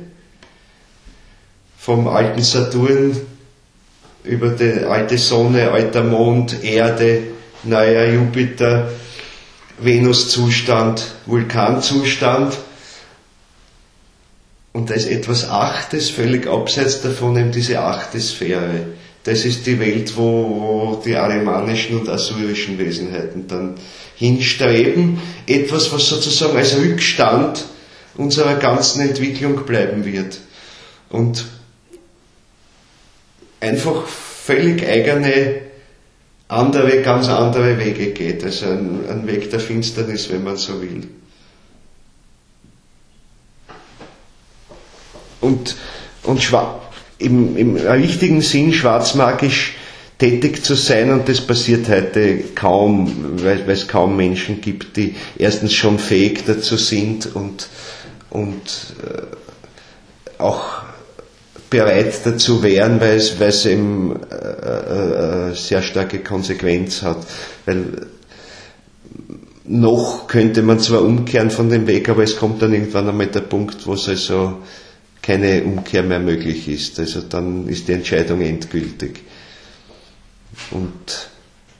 vom alten Saturn über die alte Sonne, alter Mond, Erde, neuer Jupiter, Venuszustand, Vulkanzustand. Und da ist etwas 8. völlig abseits davon, eben diese 8. Sphäre. Das ist die Welt, wo die arimanischen und asurischen Wesenheiten dann hinstreben. Etwas, was sozusagen als Rückstand unserer ganzen Entwicklung bleiben wird. Und einfach völlig eigene, ganz andere Wege geht. Also ein Weg der Finsternis, wenn man so will. Und im richtigen Sinn schwarzmagisch tätig zu sein, und das passiert heute kaum, weil es kaum Menschen gibt, die erstens schon fähig dazu sind und auch bereit dazu wären, weil es eben sehr starke Konsequenz hat. Weil noch könnte man zwar umkehren von dem Weg, aber es kommt dann irgendwann einmal der Punkt, wo es also keine Umkehr mehr möglich ist. Also dann ist die Entscheidung endgültig. Und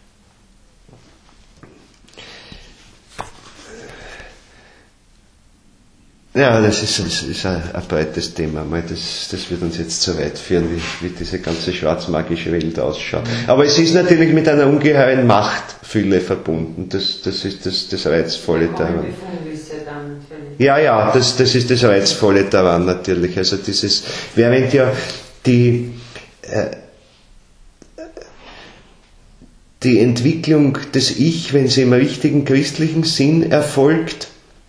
ja, das ist ein breites Thema. Das wird uns jetzt zu weit führen, wie diese ganze schwarzmagische Welt ausschaut. Aber es ist natürlich mit einer ungeheuren Machtfülle verbunden. Das ist das Reizvolle daran. Ja, das ist das Reizvolle daran natürlich. Also während ja die Entwicklung des Ich, wenn sie im richtigen christlichen Sinn erfolgt,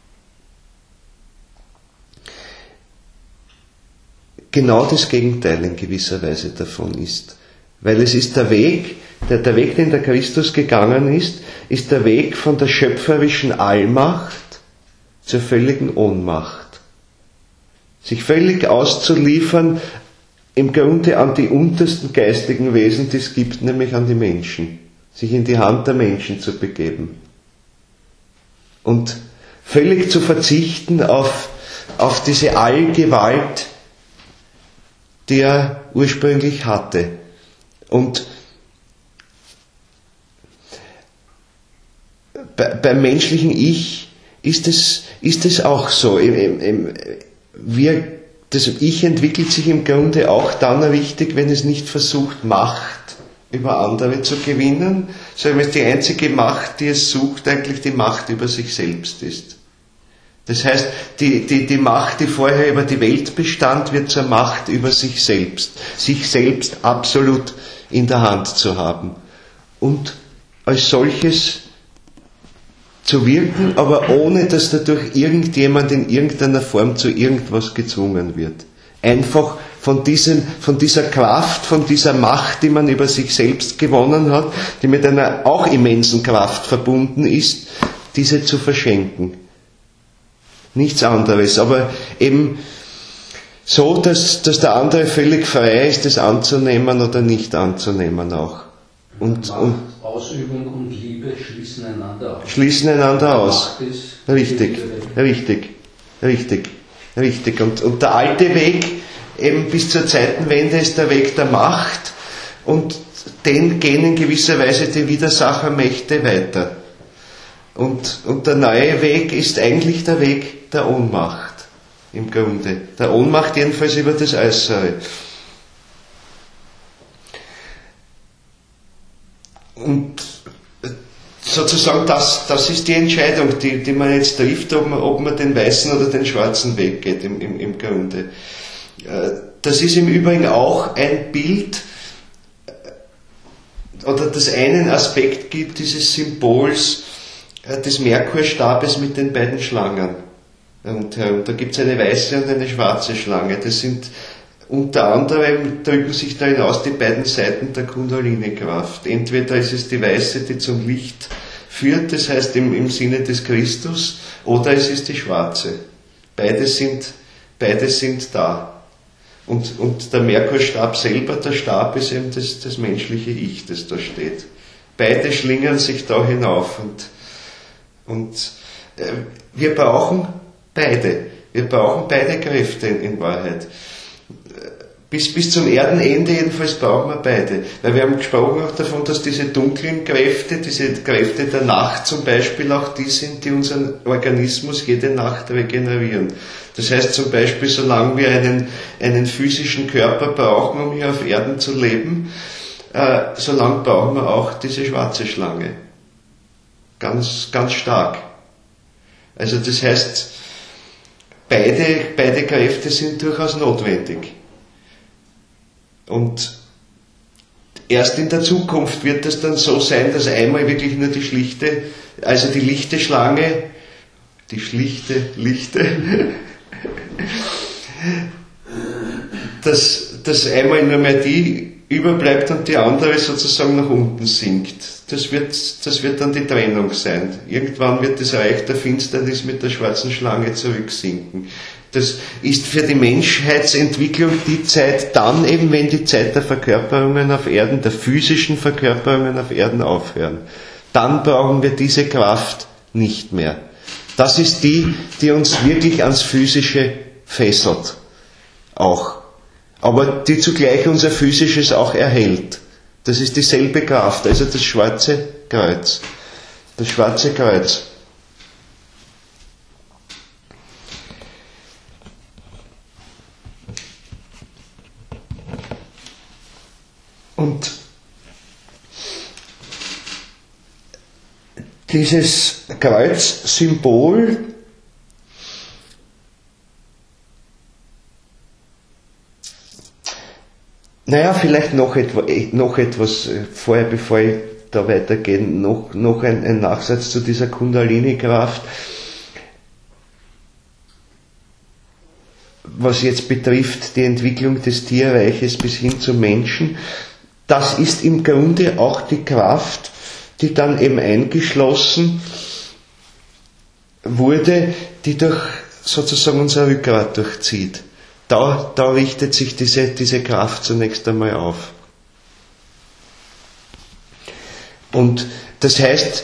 genau das Gegenteil in gewisser Weise davon ist. Weil es ist der Weg, den der Christus gegangen ist der Weg von der schöpferischen Allmacht zur völligen Ohnmacht. Sich völlig auszuliefern, im Grunde an die untersten geistigen Wesen, die es gibt, nämlich an die Menschen. Sich in die Hand der Menschen zu begeben. Und völlig zu verzichten auf diese Allgewalt, die er ursprünglich hatte. Und beim menschlichen Ich ist es auch so. Das Ich entwickelt sich im Grunde auch dann richtig, wenn es nicht versucht, Macht über andere zu gewinnen, sondern wenn es die einzige Macht, die es sucht, eigentlich die Macht über sich selbst ist. Das heißt, die Macht, die vorher über die Welt bestand, wird zur Macht über sich selbst absolut in der Hand zu haben und als solches zu wirken, aber ohne dass dadurch irgendjemand in irgendeiner Form zu irgendwas gezwungen wird. Einfach von dieser Kraft, von dieser Macht, die man über sich selbst gewonnen hat, die mit einer auch immensen Kraft verbunden ist, diese zu verschenken. Nichts anderes, aber eben so, dass der andere völlig frei ist, das anzunehmen oder nicht anzunehmen auch. Und Ausübung und Liebe schließen einander aus. Schließen einander aus. Richtig. Und der alte Weg, eben bis zur Zeitenwende, ist der Weg der Macht, und den gehen in gewisser Weise die Widersachermächte weiter. Und der neue Weg ist eigentlich der Weg der Ohnmacht, im Grunde. Der Ohnmacht jedenfalls über das Äußere. Und sozusagen das ist die Entscheidung, die man jetzt trifft, ob man den weißen oder den schwarzen Weg geht, im Grunde. Das ist im Übrigen auch ein Bild, oder das einen Aspekt gibt dieses Symbols des Merkurstabes mit den beiden Schlangen. Und da gibt es eine weiße und eine schwarze Schlange. Das sind unter anderem, drücken sich darin aus die beiden Seiten der Kundalini-Kraft. Entweder ist es die weiße, die zum Licht führt, das heißt im Sinne des Christus, oder es ist die schwarze. Beide sind da. Und der Merkurstab selber, der Stab ist eben das menschliche Ich, das da steht. Beide schlingern sich da hinauf und wir brauchen beide. Wir brauchen beide Kräfte in Wahrheit. Bis zum Erdenende jedenfalls brauchen wir beide. Weil wir haben gesprochen auch davon, dass diese dunklen Kräfte, diese Kräfte der Nacht zum Beispiel auch die sind, die unseren Organismus jede Nacht regenerieren. Das heißt zum Beispiel, solange wir einen physischen Körper brauchen, um hier auf Erden zu leben, solange brauchen wir auch diese schwarze Schlange. Ganz, ganz stark. Also das heißt, beide Kräfte sind durchaus notwendig. Und erst in der Zukunft wird es dann so sein, dass einmal wirklich nur die lichte Schlange, dass einmal nur mehr die überbleibt und die andere sozusagen nach unten sinkt. Das wird dann die Trennung sein. Irgendwann wird das Reich der Finsternis mit der schwarzen Schlange zurücksinken. Das ist für die Menschheitsentwicklung die Zeit dann eben, wenn die Zeit der Verkörperungen auf Erden, der physischen Verkörperungen auf Erden aufhören. Dann brauchen wir diese Kraft nicht mehr. Das ist die uns wirklich ans Physische fesselt. Auch. Aber die zugleich unser Physisches auch erhält. Das ist dieselbe Kraft, also das schwarze Kreuz. Das schwarze Kreuz. Und dieses Kreuzsymbol vielleicht noch etwas vorher, bevor ich da weitergehe, noch ein Nachsatz zu dieser Kundalini-Kraft. Was jetzt betrifft die Entwicklung des Tierreiches bis hin zum Menschen, das ist im Grunde auch die Kraft, die dann eben eingeschlossen wurde, die durch sozusagen unser Rückgrat durchzieht. Da richtet sich diese Kraft zunächst einmal auf. Und das heißt,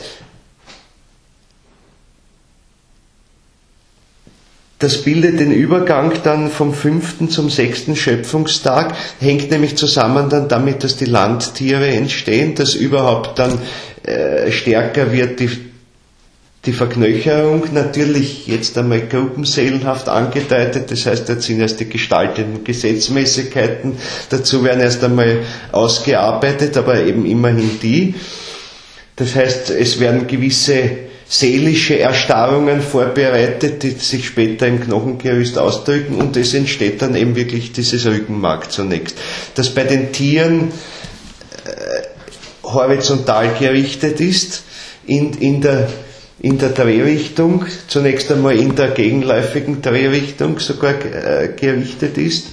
das bildet den Übergang dann vom 5. zum 6. Schöpfungstag, hängt nämlich zusammen dann damit, dass die Landtiere entstehen, dass überhaupt dann stärker wird die Verknöcherung, natürlich jetzt einmal gruppenseelenhaft angedeutet, das heißt, jetzt sind erst die gestalteten Gesetzmäßigkeiten, dazu werden erst einmal ausgearbeitet, aber eben immerhin die. Das heißt, es werden gewisse seelische Erstarrungen vorbereitet, die sich später im Knochengerüst ausdrücken, und es entsteht dann eben wirklich dieses Rückenmark zunächst, das bei den Tieren horizontal gerichtet ist, in der Drehrichtung, zunächst einmal in der gegenläufigen Drehrichtung sogar gerichtet ist.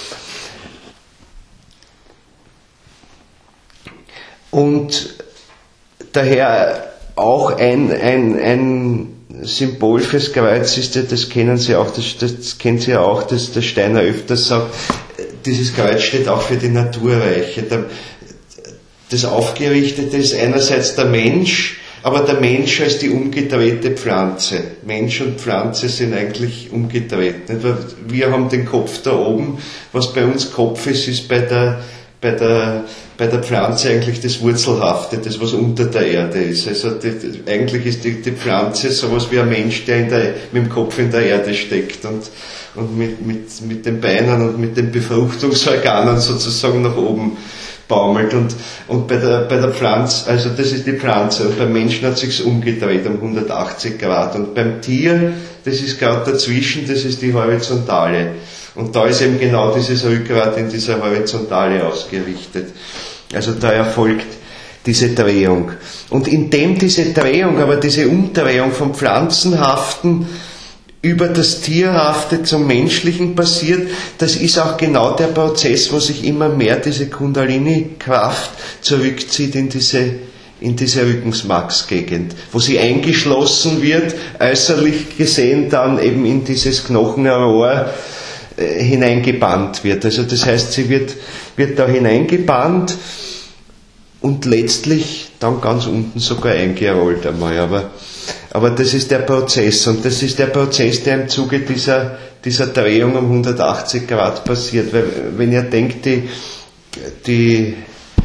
Und daher auch ein Symbol fürs Kreuz ist ja, das kennen Sie auch, das kennt Sie ja auch, dass der Steiner öfters sagt, dieses Kreuz steht auch für die Naturreiche. Das Aufgerichtete ist einerseits der Mensch, aber der Mensch als die umgedrehte Pflanze. Mensch und Pflanze sind eigentlich umgedreht. Wir haben den Kopf da oben, was bei uns Kopf ist, ist bei bei der Pflanze eigentlich das Wurzelhafte, das was unter der Erde ist. Also eigentlich ist die Pflanze sowas wie ein Mensch, der mit dem Kopf in der Erde steckt und mit den Beinen und mit den Befruchtungsorganen sozusagen nach oben baumelt. Und bei der Pflanze, also das ist die Pflanze, und beim Menschen hat sich's umgedreht um 180 Grad. Und beim Tier, das ist gerade dazwischen, das ist die Horizontale. Und da ist eben genau dieses Rückgrat in dieser Horizontale ausgerichtet. Also da erfolgt diese Drehung. Und indem diese Drehung, aber diese Umdrehung vom Pflanzenhaften über das Tierhafte zum Menschlichen passiert, das ist auch genau der Prozess, wo sich immer mehr diese Kundalini-Kraft zurückzieht in diese Rückenmarksgegend, wo sie eingeschlossen wird, äußerlich gesehen dann eben in dieses Knochenrohr hineingebannt wird. Also das heißt, sie wird da hineingebannt und letztlich dann ganz unten sogar eingerollt einmal. Aber das ist der Prozess, und das ist der Prozess, der im Zuge dieser Drehung um 180 Grad passiert. Weil, wenn ihr denkt, die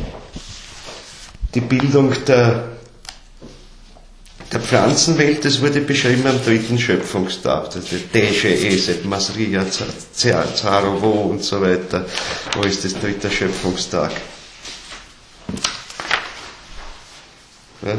Bildung der Pflanzenwelt, das wurde beschrieben am 3. Schöpfungstag, das ist Teje, Eset, Masria, Zarovo und so weiter. Wo ist das 3. Schöpfungstag? Ja?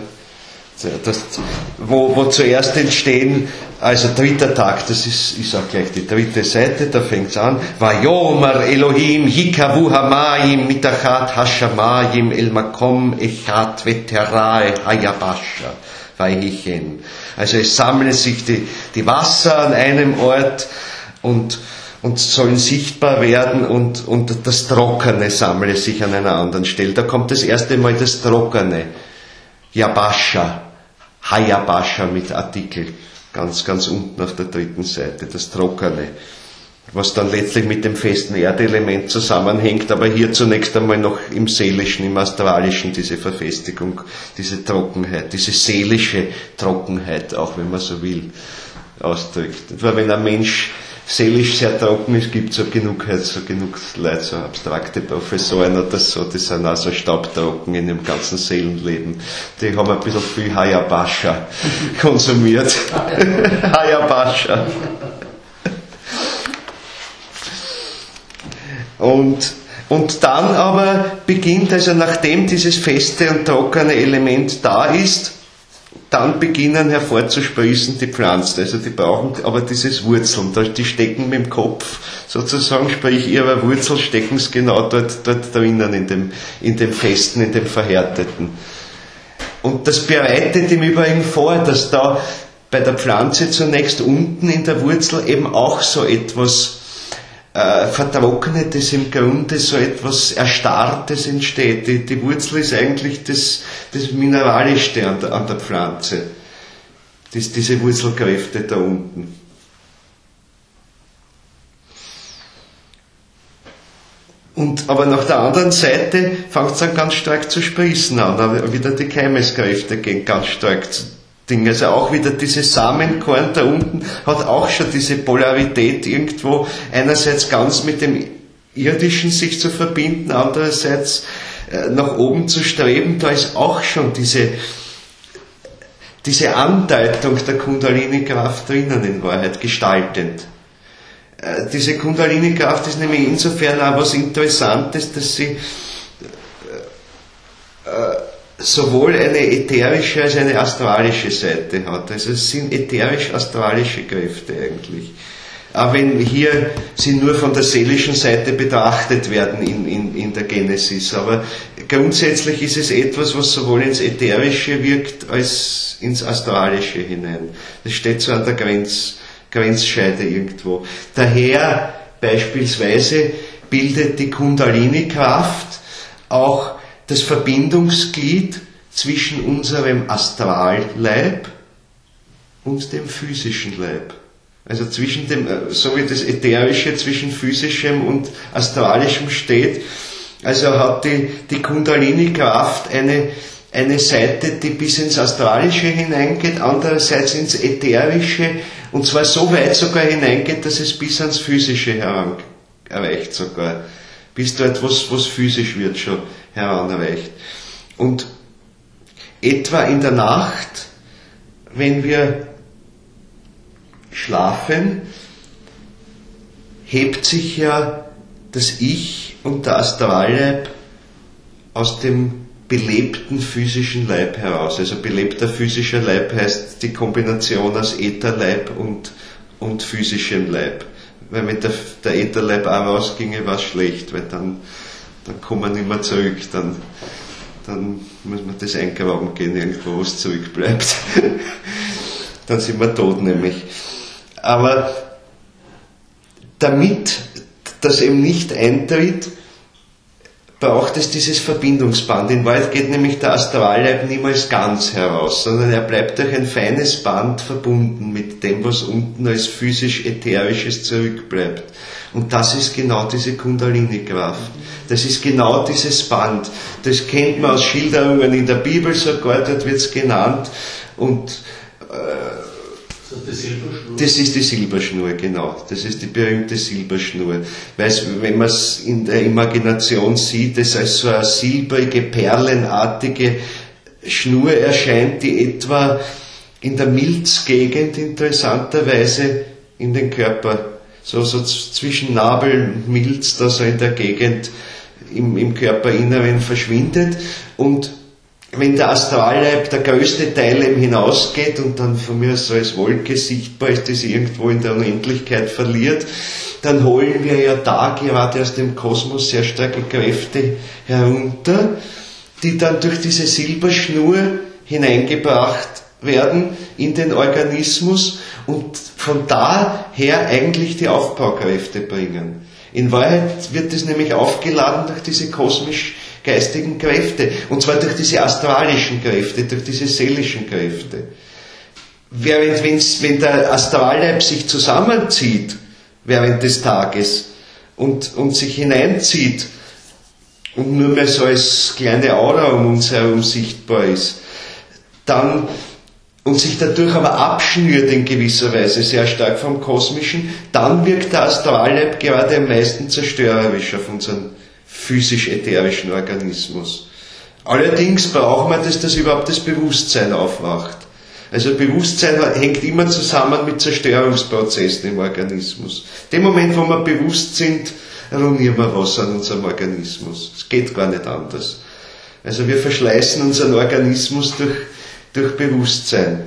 Wo zuerst entstehen, also 3. Tag, das ist auch gleich die 3. Seite, da fängt's an, Vayomer Elohim Yikavu Hamayim Mitachat Hashamayim El Makom Echat Veterae Hayabasha Vaihichen. Also es sammeln sich die Wasser an einem Ort und sollen sichtbar werden, und das Trockene sammle sich an einer anderen Stelle. Da kommt das erste Mal das Trockene, Yabasha, Hayabasha mit Artikel, ganz, ganz unten auf der 3. Seite, das Trockene, was dann letztlich mit dem festen Erdelement zusammenhängt, aber hier zunächst einmal noch im Seelischen, im Astralischen diese Verfestigung, diese Trockenheit, diese seelische Trockenheit, auch wenn man so will, ausdrückt. Weil wenn ein Mensch seelisch sehr trocken ist, gibt es so genug Leute, so abstrakte Professoren oder so, die sind auch so staubtrocken in dem ganzen Seelenleben. Die haben ein bisschen viel Hayabasha konsumiert. Hayabasha. Und dann aber beginnt, also nachdem dieses feste und trockene Element da ist, dann beginnen hervorzusprießen die Pflanzen. Also die brauchen aber dieses Wurzeln. Die stecken mit dem Kopf sozusagen, sprich ihrer Wurzel stecken sie genau dort drinnen, in dem Festen, in dem Verhärteten. Und das bereitet im Übrigen vor, dass da bei der Pflanze zunächst unten in der Wurzel eben auch so etwas Vertrocknetes im Grunde, so etwas Erstarrtes entsteht. Die Wurzel ist eigentlich das Mineralischste an der Pflanze. Diese Wurzelkräfte da unten. Aber nach der anderen Seite fängt es dann ganz stark zu sprießen an. Aber wieder die Keimeskräfte gehen ganz stark zu Ding. Also auch wieder dieses Samenkorn da unten hat auch schon diese Polarität irgendwo, einerseits ganz mit dem Irdischen sich zu verbinden, andererseits nach oben zu streben. Da ist auch schon diese Andeutung der Kundalini-Kraft drinnen in Wahrheit, gestaltend. Diese Kundalini-Kraft ist nämlich insofern auch was Interessantes, dass sie sowohl eine ätherische als eine astralische Seite hat. Also es sind ätherisch-astralische Kräfte eigentlich. Auch wenn hier sie nur von der seelischen Seite betrachtet werden in der Genesis. Aber grundsätzlich ist es etwas, was sowohl ins Ätherische wirkt, als ins Astralische hinein. Das steht so an der Grenzscheide irgendwo. Daher beispielsweise bildet die Kundalini-Kraft auch das Verbindungsglied zwischen unserem Astralleib und dem physischen Leib. Also zwischen dem, so wie das Ätherische zwischen physischem und astralischem steht, also hat die Kundalini-Kraft eine Seite, die bis ins Astralische hineingeht, andererseits ins Ätherische, und zwar so weit sogar hineingeht, dass es bis ans Physische erreicht sogar. bis dort, was physisch wird, schon heranreicht. Und etwa in der Nacht, wenn wir schlafen, hebt sich ja das Ich und der Astralleib aus dem belebten physischen Leib heraus. Also belebter physischer Leib heißt die Kombination aus Ätherleib und physischem Leib. Weil wenn der Ätherleib auch rausginge, war es schlecht, weil dann kommen wir nicht mehr zurück, dann muss man das eingraben gehen, irgendwo, wo es zurückbleibt. Dann sind wir tot nämlich. Aber damit das eben nicht eintritt, braucht es dieses Verbindungsband. In Wahrheit geht nämlich der Astralleib niemals ganz heraus, sondern er bleibt durch ein feines Band verbunden mit dem, was unten als physisch-ätherisches zurückbleibt. Und das ist genau diese Kundalini-Kraft. Das ist genau dieses Band. Das kennt man aus Schilderungen in der Bibel sogar, dort wird es genannt. Und das ist die Silberschnur, genau. Das ist die berühmte Silberschnur. Weil wenn man es in der Imagination sieht, es als so eine silbrige, perlenartige Schnur erscheint, die etwa in der Milzgegend interessanterweise in den Körper, so zwischen Nabel und Milz, da so in der Gegend im Körperinneren verschwindet. Und wenn der Astralleib, der größte Teil eben hinausgeht und dann von mir so als Wolke sichtbar ist, die sich irgendwo in der Unendlichkeit verliert, dann holen wir ja da gerade aus dem Kosmos sehr starke Kräfte herunter, die dann durch diese Silberschnur hineingebracht werden in den Organismus und von daher eigentlich die Aufbaukräfte bringen. In Wahrheit wird es nämlich aufgeladen durch diese kosmisch-geistigen Kräfte, und zwar durch diese astralischen Kräfte, durch diese seelischen Kräfte. Während wenn der Astralleib sich zusammenzieht während des Tages und sich hineinzieht und nur mehr so als kleine Aura um uns herum sichtbar ist, dann und sich dadurch aber abschnürt in gewisser Weise sehr stark vom Kosmischen, dann wirkt der Astralleib gerade am meisten zerstörerisch auf unseren physisch-ätherischen Organismus. Allerdings braucht man dass überhaupt das Bewusstsein aufwacht. Also Bewusstsein hängt immer zusammen mit Zerstörungsprozessen im Organismus. Dem Moment, wo wir bewusst sind, ruinieren wir was an unserem Organismus. Es geht gar nicht anders. Also wir verschleißen unseren Organismus durch Bewusstsein.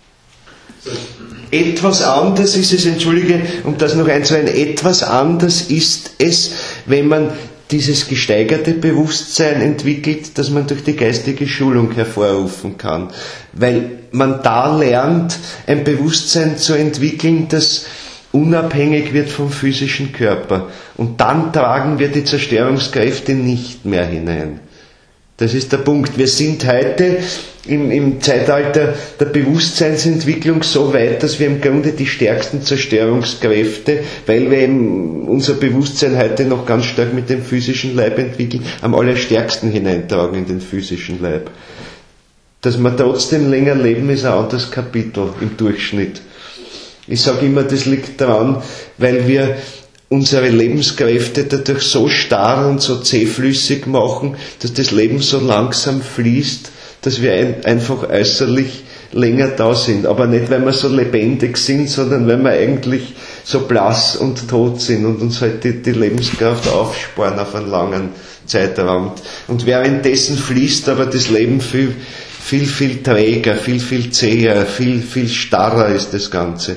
Etwas anders ist es, entschuldige, um das noch einzuhalten, etwas anders ist es, wenn man dieses gesteigerte Bewusstsein entwickelt, das man durch die geistige Schulung hervorrufen kann. Weil man da lernt, ein Bewusstsein zu entwickeln, das unabhängig wird vom physischen Körper. Und dann tragen wir die Zerstörungskräfte nicht mehr hinein. Das ist der Punkt. Wir sind heute im Zeitalter der Bewusstseinsentwicklung so weit, dass wir im Grunde die stärksten Zerstörungskräfte, weil wir eben unser Bewusstsein heute noch ganz stark mit dem physischen Leib entwickeln, am allerstärksten hineintragen in den physischen Leib. Dass wir trotzdem länger leben, ist ein anderes Kapitel im Durchschnitt. Ich sage immer, das liegt daran, weil wir unsere Lebenskräfte dadurch so starr und so zähflüssig machen, dass das Leben so langsam fließt, dass wir einfach äußerlich länger da sind. Aber nicht, weil wir so lebendig sind, sondern weil wir eigentlich so blass und tot sind und uns halt die Lebenskraft aufsparen auf einen langen Zeitraum. Und währenddessen fließt aber das Leben viel träger, viel zäher, viel starrer ist das Ganze.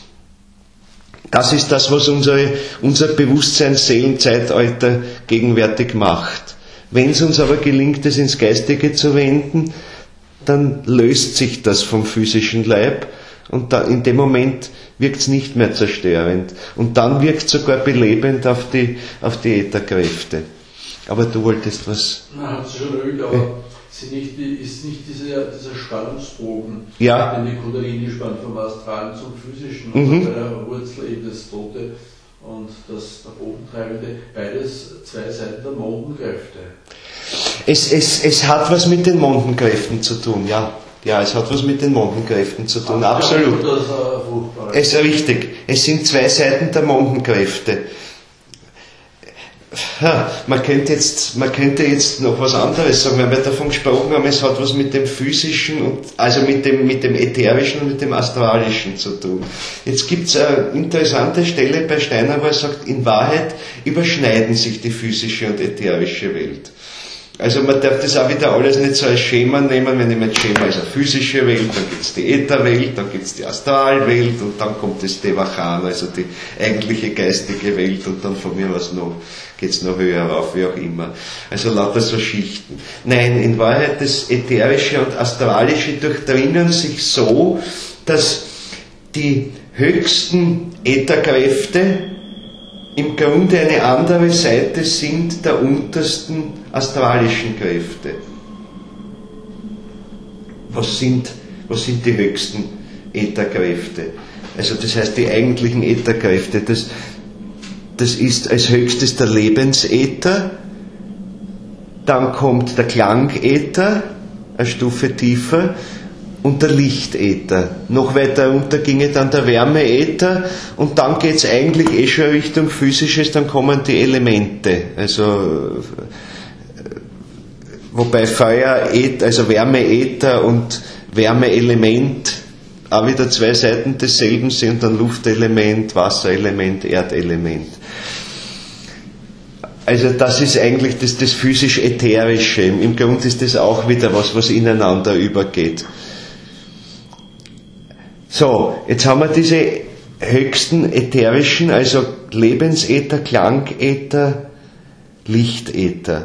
Das ist das, was unser Bewusstseins-Seelenzeitalter gegenwärtig macht. Wenn es uns aber gelingt, es ins Geistige zu wenden, dann löst sich das vom physischen Leib und in dem Moment wirkt es nicht mehr zerstörend. Und dann wirkt es sogar belebend auf die Ätherkräfte. Aber du wolltest was? Nein, Sie schon ruhig, aber ist nicht dieser Spannungsbogen, ja, den die Kundalini spannt, vom Astralen zum Physischen, und bei der Wurzel eben das Tote und das nach oben treibende, beides zwei Seiten der Mondenkräfte. Es hat was mit den Mondenkräften zu tun, ja. Ja, es hat was mit den Mondenkräften zu tun, absolut. Es ist richtig. Es sind zwei Seiten der Mondenkräfte. Man könnte jetzt noch was anderes sagen, weil wir davon gesprochen haben, es hat was mit dem Physischen und also mit dem Ätherischen und mit dem Astralischen zu tun. Jetzt gibt es eine interessante Stelle bei Steiner, wo er sagt, in Wahrheit überschneiden sich die physische und ätherische Welt. Also man darf das auch wieder alles nicht so als Schema nehmen, wenn ich mein Schema ist eine physische Welt, dann gibt es die Ätherwelt, dann gibt es die Astralwelt und dann kommt das Devachan, also die eigentliche geistige Welt und dann von mir aus noch geht's noch höher rauf, wie auch immer. Also lauter so Schichten. Nein, in Wahrheit das Ätherische und Astralische durchdringen sich so, dass die höchsten Ätherkräfte im Grunde eine andere Seite sind der untersten astralischen Kräfte. Was sind die höchsten Ätherkräfte? Also das heißt die eigentlichen Ätherkräfte, das ist als höchstes der Lebensäther, dann kommt der Klangäther, eine Stufe tiefer, und der Lichtäther. Noch weiter runter ginge dann der Wärmeäther und dann geht's eigentlich schon Richtung Physisches, dann kommen die Elemente. Also wobei Feueräther, also Wärmeäther und Wärmeelement auch wieder zwei Seiten desselben sind, dann Luftelement, Wasserelement, Erdelement. Also das ist eigentlich das physisch-ätherische. Im Grunde ist das auch wieder was ineinander übergeht. So, jetzt haben wir diese höchsten ätherischen, also Lebensäther, Klangäther, Lichtäther.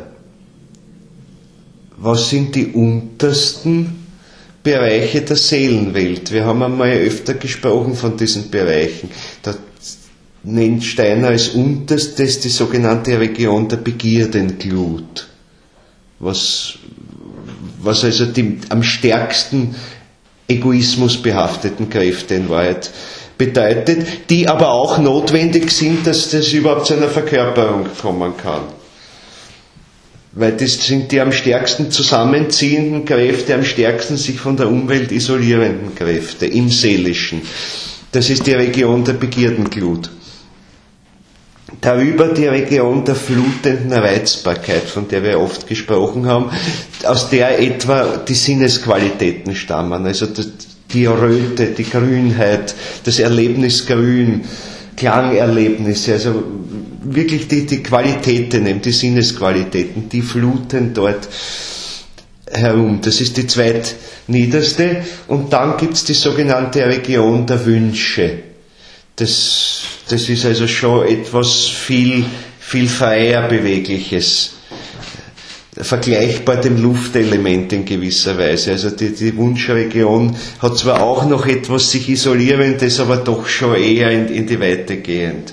Was sind die untersten Bereiche der Seelenwelt? Wir haben einmal öfter gesprochen von diesen Bereichen. Da nennt Steiner als unterstes die sogenannte Region der Begierdenglut. Was also die am stärksten Egoismus behafteten Kräfte in Wahrheit bedeutet, die aber auch notwendig sind, dass das überhaupt zu einer Verkörperung kommen kann. Weil das sind die am stärksten zusammenziehenden Kräfte, am stärksten sich von der Umwelt isolierenden Kräfte im Seelischen. Das ist die Region der Begierdenglut. Darüber die Region der flutenden Reizbarkeit, von der wir oft gesprochen haben, aus der etwa die Sinnesqualitäten stammen, also die Röte, die Grünheit, das Erlebnis Grün, Klangerlebnisse, also wirklich die Qualitäten, die Sinnesqualitäten, die fluten dort herum. Das ist die zweitniederste. Und dann gibt es die sogenannte Region der Wünsche. Das ist also schon etwas viel freier Bewegliches, vergleichbar dem Luftelement in gewisser Weise. Also die Wunschregion hat zwar auch noch etwas sich Isolierendes, aber doch schon eher in die Weite gehend.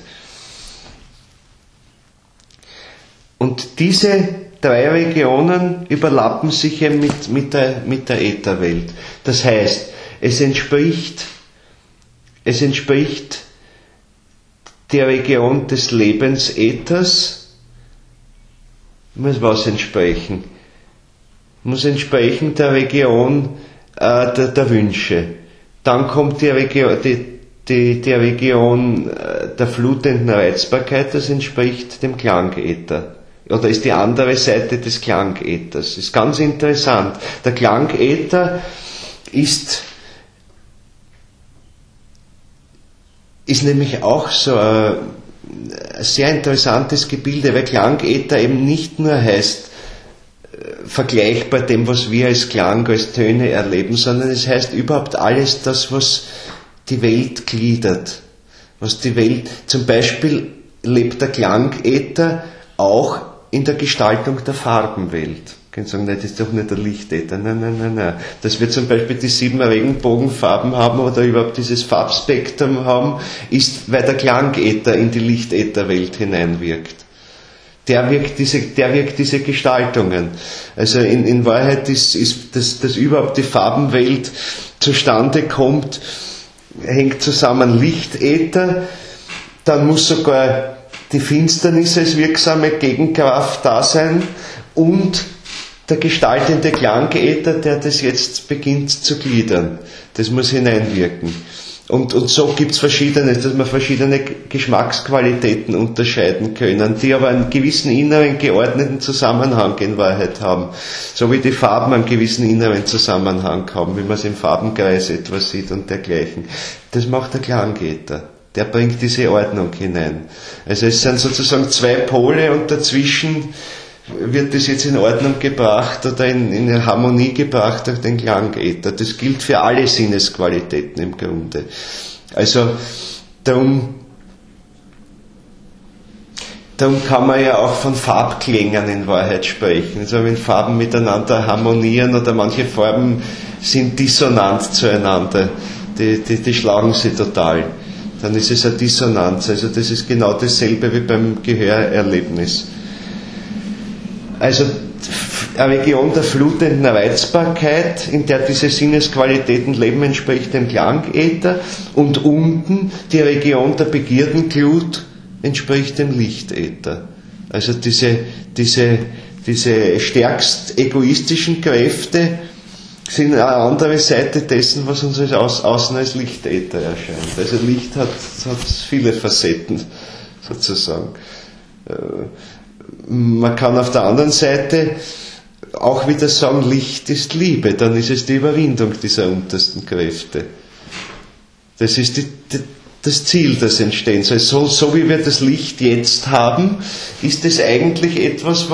Und diese drei Regionen überlappen sich eben mit der Ätherwelt. Das heißt, es entspricht der Region des Lebensäthers, muss was entsprechen? Muss entsprechen der Region der Wünsche. Dann kommt die Region der flutenden Reizbarkeit, das entspricht dem Klangäther. Oder ist die andere Seite des Klangäthers. Ist ganz interessant. Der Klangäther ist nämlich auch so ein sehr interessantes Gebilde, weil Klangäther eben nicht nur heißt, vergleichbar dem, was wir als Klang, als Töne erleben, sondern es heißt überhaupt alles das, was die Welt gliedert. Was die Welt, zum Beispiel lebt der Klangäther auch in der Gestaltung der Farbenwelt. Ich kann sagen, nein, das ist doch nicht der Lichtäther. Nein. Dass wir zum Beispiel die 7 Regenbogenfarben haben oder überhaupt dieses Farbspektrum haben, ist, weil der Klangäther in die Lichtätherwelt hineinwirkt. Der wirkt diese Gestaltungen. Also in Wahrheit ist dass überhaupt die Farbenwelt zustande kommt, hängt zusammen Lichtäther, dann muss sogar die Finsternis als wirksame Gegenkraft da sein und der gestaltende Klangäther, der das jetzt beginnt zu gliedern. Das muss hineinwirken. Und so gibt's Verschiedenes, dass wir verschiedene Geschmacksqualitäten unterscheiden können, die aber einen gewissen inneren geordneten Zusammenhang in Wahrheit haben. So wie die Farben einen gewissen inneren Zusammenhang haben, wie man es im Farbenkreis etwas sieht und dergleichen. Das macht der Klangäther. Der bringt diese Ordnung hinein. Also es sind sozusagen zwei Pole und dazwischen wird das jetzt in Ordnung gebracht oder in Harmonie gebracht durch den Klangäther. Das gilt für alle Sinnesqualitäten im Grunde. Also darum kann man ja auch von Farbklängen in Wahrheit sprechen. Also wenn Farben miteinander harmonieren oder manche Farben sind dissonant zueinander, die schlagen sie total. Dann ist es eine Dissonanz. Also das ist genau dasselbe wie beim Gehörerlebnis. Also eine Region der flutenden Reizbarkeit, in der diese Sinnesqualitäten leben, entspricht dem Klangäther, und unten die Region der Begierdengglut entspricht dem Lichtäther. Also diese stärkst egoistischen Kräfte sind eine andere Seite dessen, was uns außen als Lichtäther erscheint. Also Licht hat viele Facetten, sozusagen. Man kann auf der anderen Seite auch wieder sagen, Licht ist Liebe, dann ist es die Überwindung dieser untersten Kräfte. Das ist das Ziel, das entstehen soll. So wie wir das Licht jetzt haben, ist es eigentlich etwas,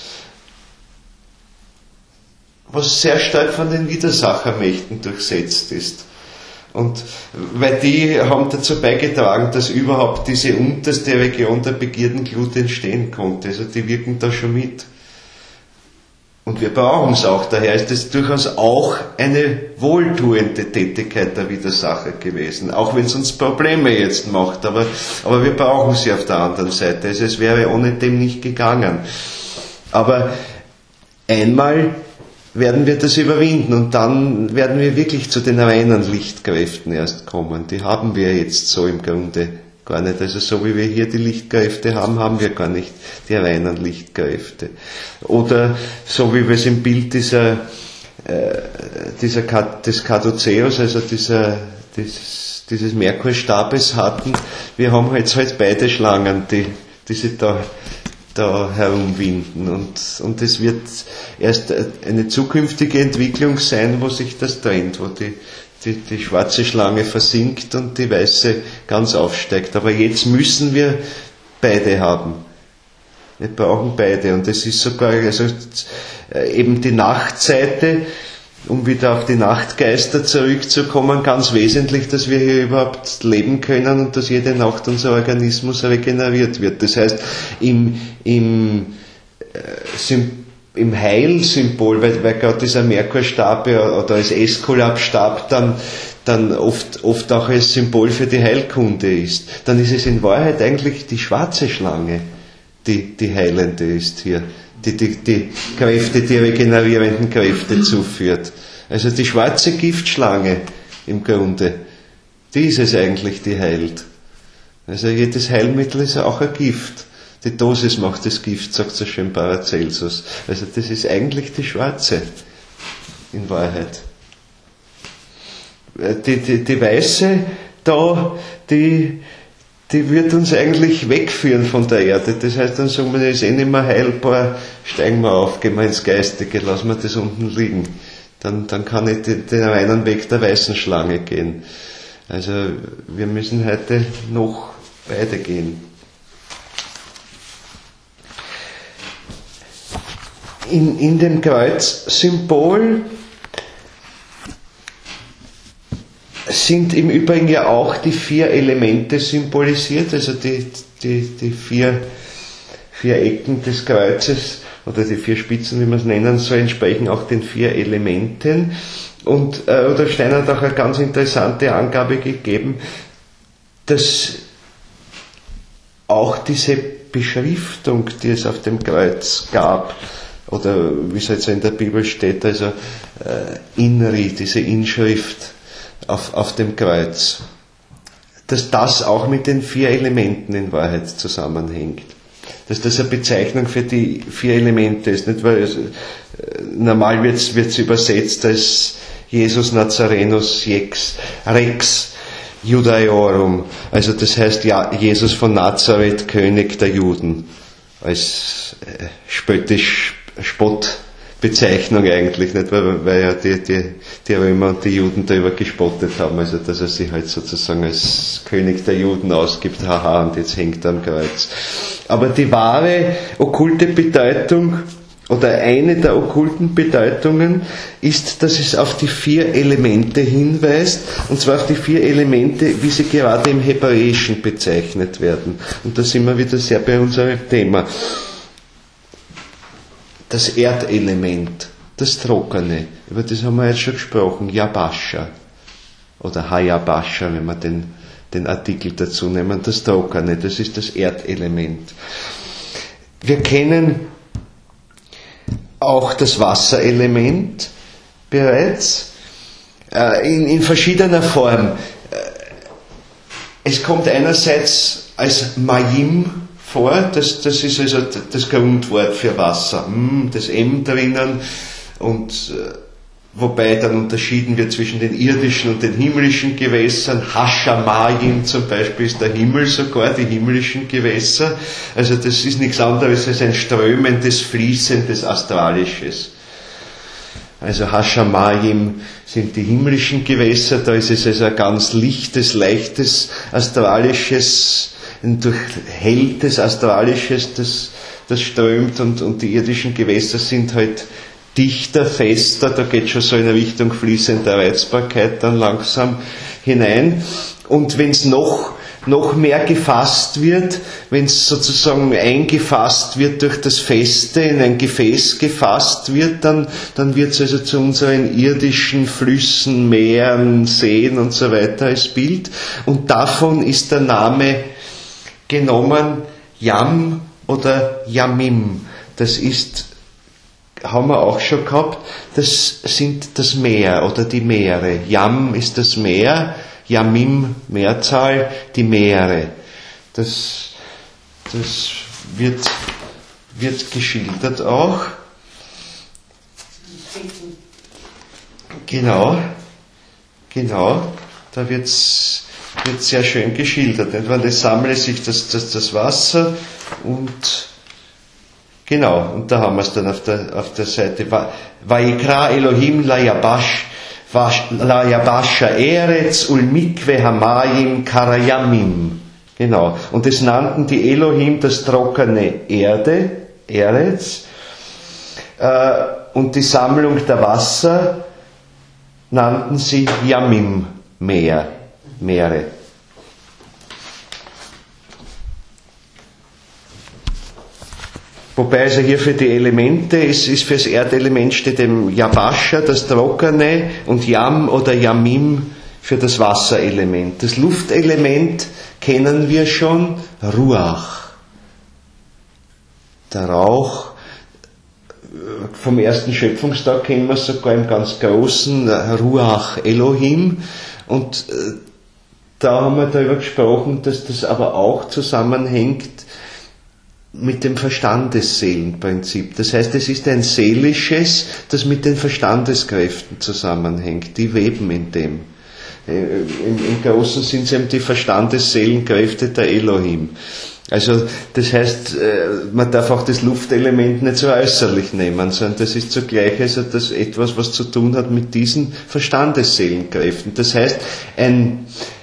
was sehr stark von den Widersachermächten durchsetzt ist. Und weil die haben dazu beigetragen, dass überhaupt diese unterste Region der Begierdenglut entstehen konnte. Also die wirken da schon mit. Und wir brauchen es auch. Daher ist es durchaus auch eine wohltuende Tätigkeit der Widersacher gewesen. Auch wenn es uns Probleme jetzt macht. Aber wir brauchen sie auf der anderen Seite. Also es wäre ohne dem nicht gegangen. Aber einmal werden wir das überwinden und dann werden wir wirklich zu den reinen Lichtkräften erst kommen. Die haben wir jetzt so im Grunde gar nicht. Also so wie wir hier die Lichtkräfte haben, haben wir gar nicht die reinen Lichtkräfte. Oder so wie wir es im Bild des Caduceus, also dieses Merkurstabes hatten, wir haben jetzt halt beide Schlangen, die sich da herumwinden, und es wird erst eine zukünftige Entwicklung sein, wo sich das trennt, wo die schwarze Schlange versinkt und die weiße ganz aufsteigt. Aber jetzt müssen wir beide haben. Wir brauchen beide, und es ist sogar eben die Nachtseite, um wieder auf die Nachtgeister zurückzukommen, ganz wesentlich, dass wir hier überhaupt leben können und dass jede Nacht unser Organismus regeneriert wird. Das heißt, im Heilsymbol, weil gerade dieser Merkurstab oder als Äskulapstab dann oft auch als Symbol für die Heilkunde ist, dann ist es in Wahrheit eigentlich die schwarze Schlange, die heilende ist hier. Die Kräfte, die regenerierenden Kräfte zuführt. Also die schwarze Giftschlange im Grunde, die ist es eigentlich, die heilt. Also jedes Heilmittel ist auch ein Gift. Die Dosis macht das Gift, sagt so schön Paracelsus. Also das ist eigentlich die schwarze in Wahrheit. Die weiße da, die wird uns eigentlich wegführen von der Erde. Das heißt, dann sagen wir, das ist nicht mehr heilbar, steigen wir auf, gehen wir ins Geistige, lassen wir das unten liegen. Dann kann ich den reinen Weg der weißen Schlange gehen. Also wir müssen heute noch beide gehen. In dem Kreuzsymbol sind im Übrigen ja auch die 4 Elemente symbolisiert, also die 4 Ecken des Kreuzes oder die 4 Spitzen, wie man es nennen soll, entsprechen auch den 4 Elementen. Und Rudolf Steiner hat auch eine ganz interessante Angabe gegeben, dass auch diese Beschriftung, die es auf dem Kreuz gab, oder wie es jetzt in der Bibel steht, also Inri, diese Inschrift auf dem Kreuz, dass das auch mit den 4 Elementen in Wahrheit zusammenhängt. Dass das eine Bezeichnung für die 4 Elemente ist, nicht? Weil normal wird's übersetzt als Jesus Nazarenus Rex, Judaeorum, also das heißt ja, Jesus von Nazareth, König der Juden, als Spottbezeichnung eigentlich, nicht? Weil ja die Römer und die Juden darüber gespottet haben, also dass er sich halt sozusagen als König der Juden ausgibt, haha, und jetzt hängt er am Kreuz. Aber die wahre okkulte Bedeutung oder eine der okkulten Bedeutungen ist, dass es auf die 4 Elemente hinweist, und zwar auf die 4 Elemente, wie sie gerade im Hebräischen bezeichnet werden. Und da sind wir wieder sehr bei unserem Thema. Das Erdelement, das Trockene, über das haben wir jetzt schon gesprochen, Yabasha oder Hayabasha, wenn wir den Artikel dazu nehmen, das Trockene, das ist das Erdelement. Wir kennen auch das Wasserelement bereits in verschiedener Form. Es kommt einerseits als Mayim vor, das ist also das Grundwort für Wasser, das M drinnen, und wobei dann unterschieden wird zwischen den irdischen und den himmlischen Gewässern. Hashamayim zum Beispiel ist der Himmel sogar, die himmlischen Gewässer. Also das ist nichts anderes als ein strömendes, fließendes Astralisches. Also Hashamayim sind die himmlischen Gewässer, da ist es also ein ganz lichtes, leichtes, astralisches, ein durchhelltes Astralisches, das strömt, und die irdischen Gewässer sind halt dichter, fester, da geht schon so in Richtung fließender Reizbarkeit dann langsam hinein. Und wenn es noch mehr gefasst wird, wenn es sozusagen eingefasst wird durch das Feste, in ein Gefäß gefasst wird, dann wird es also zu unseren irdischen Flüssen, Meeren, Seen und so weiter als Bild. Und davon ist der Name genommen Yam oder Yamim. Das ist, haben wir auch schon gehabt, das sind das Meer oder die Meere. Yam ist das Meer, Yamim, Mehrzahl, die Meere. Das wird geschildert auch. Genau, da wird sehr schön geschildert. Weil es sammle sich das Wasser, und genau, und da haben wir es dann auf der Seite. Vayikra Elohim la Yabasha Eretz ul Mikve Hamayim Karayamim. Genau. Und es nannten die Elohim das trockene Erde, Eretz, und die Sammlung der Wasser nannten sie Yamim, Meere. Wobei also hier für die Elemente, ist für das Erdelement steht eben Yabasha, das Trockene, und Yam oder Yamim für das Wasserelement. Das Luftelement kennen wir schon, Ruach. Der Rauch, vom ersten Schöpfungstag kennen wir es sogar im ganz großen Ruach Elohim, und da haben wir darüber gesprochen, dass das aber auch zusammenhängt mit dem Verstandesseelenprinzip. Das heißt, es ist ein seelisches, das mit den Verstandeskräften zusammenhängt. Die weben in dem. Im Großen sind es eben die Verstandesseelenkräfte der Elohim. Also das heißt, man darf auch das Luftelement nicht so äußerlich nehmen, sondern das ist zugleich also das etwas, was zu tun hat mit diesen Verstandesseelenkräften. Das heißt, ein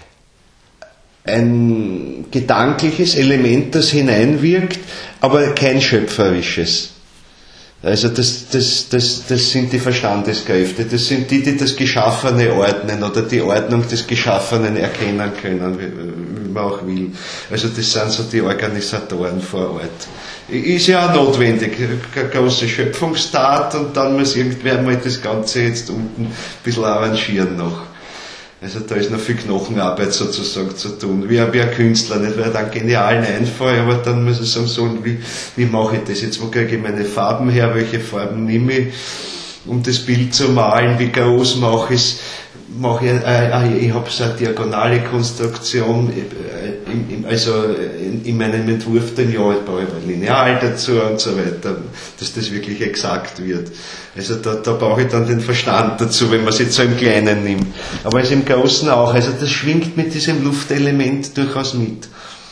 gedankliches Element, das hineinwirkt, aber kein schöpferisches. Also das sind die Verstandeskräfte, das sind die das Geschaffene ordnen oder die Ordnung des Geschaffenen erkennen können, wie man auch will. Also das sind so die Organisatoren vor Ort. Ist ja auch notwendig, eine große Schöpfungstat, und dann muss irgendwer mal das Ganze jetzt unten ein bisschen arrangieren noch. Also da ist noch viel Knochenarbeit sozusagen zu tun, wie ein Künstler, nicht? Weil er dann genialen Einfall, aber dann muss er sagen, so, wie mache ich das jetzt, wo kriege ich meine Farben her, welche Farben nehme ich, um das Bild zu malen, wie groß mache ich es, ich habe so eine diagonale Konstruktion, in meinem Entwurf dann ja, ich brauche ein Lineal dazu und so weiter, dass das wirklich exakt wird. Also da brauche ich dann den Verstand dazu, wenn man es jetzt so im Kleinen nimmt. Aber also im Großen auch. Also das schwingt mit diesem Luftelement durchaus mit.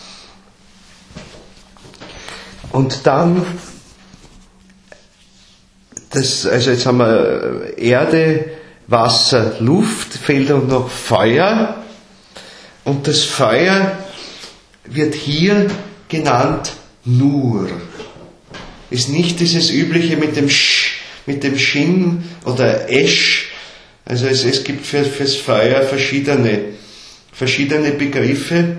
Und dann, also jetzt haben wir Erde, Wasser, Luft, fehlt uns noch Feuer. Und das Feuer wird hier genannt Nur. Ist nicht dieses übliche mit dem Shin oder Esch. Also es gibt fürs Feuer verschiedene Begriffe.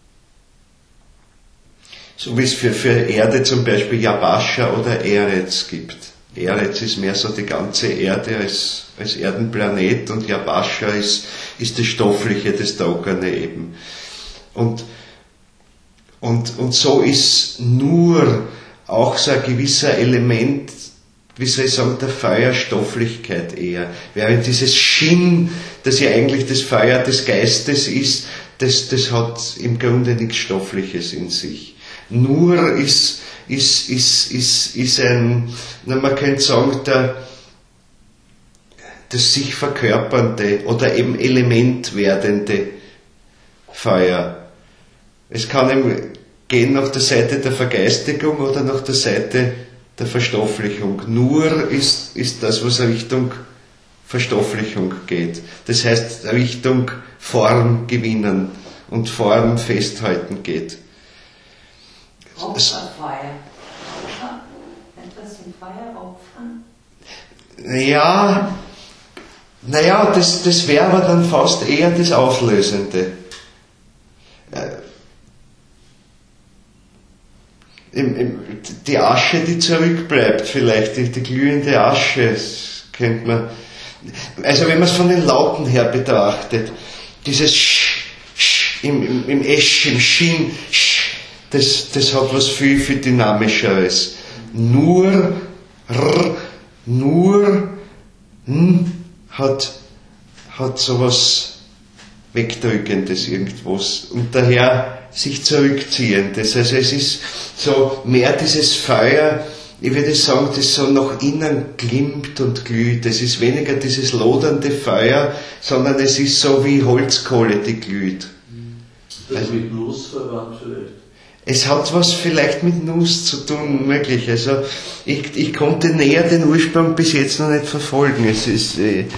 So wie es für Erde zum Beispiel Yabasha oder Eretz gibt. Eretz ist mehr so die ganze Erde als Erdenplanet und Yabasha ist das Stoffliche, das Trockene eben. Und so ist nur auch so ein gewisser Element, wie soll ich sagen, der Feuerstofflichkeit eher. Während dieses Shin, das ja eigentlich das Feuer des Geistes ist, das hat im Grunde nichts Stoffliches in sich. Nur ist ein, man könnte sagen, das sich verkörpernde oder eben Element werdende Feuer. Es kann eben gehen nach der Seite der Vergeistigung oder nach der Seite der Verstofflichung. Nur ist das, was Richtung Verstofflichung geht. Das heißt, Richtung Form gewinnen und Form festhalten geht. Opferfeuer. Etwas im Feuer opfern? Naja, das wäre aber dann fast eher das Auflösende. Die Asche, die zurückbleibt vielleicht, die glühende Asche, das kennt man. Also wenn man es von den Lauten her betrachtet, dieses im Esch, im Shin, das hat was viel, viel Dynamischeres. Nur, hat sowas Wegdrückendes irgendwas und daher sich Zurückziehendes. Also es ist so mehr dieses Feuer, ich würde sagen, das so nach innen glimmt und glüht. Es ist weniger dieses lodernde Feuer, sondern es ist so wie Holzkohle, die glüht. Das also, mit Nuss verwandt vielleicht? Es hat was vielleicht mit Nuss zu tun, möglich. Also ich konnte näher den Ursprung bis jetzt noch nicht verfolgen. Es ist,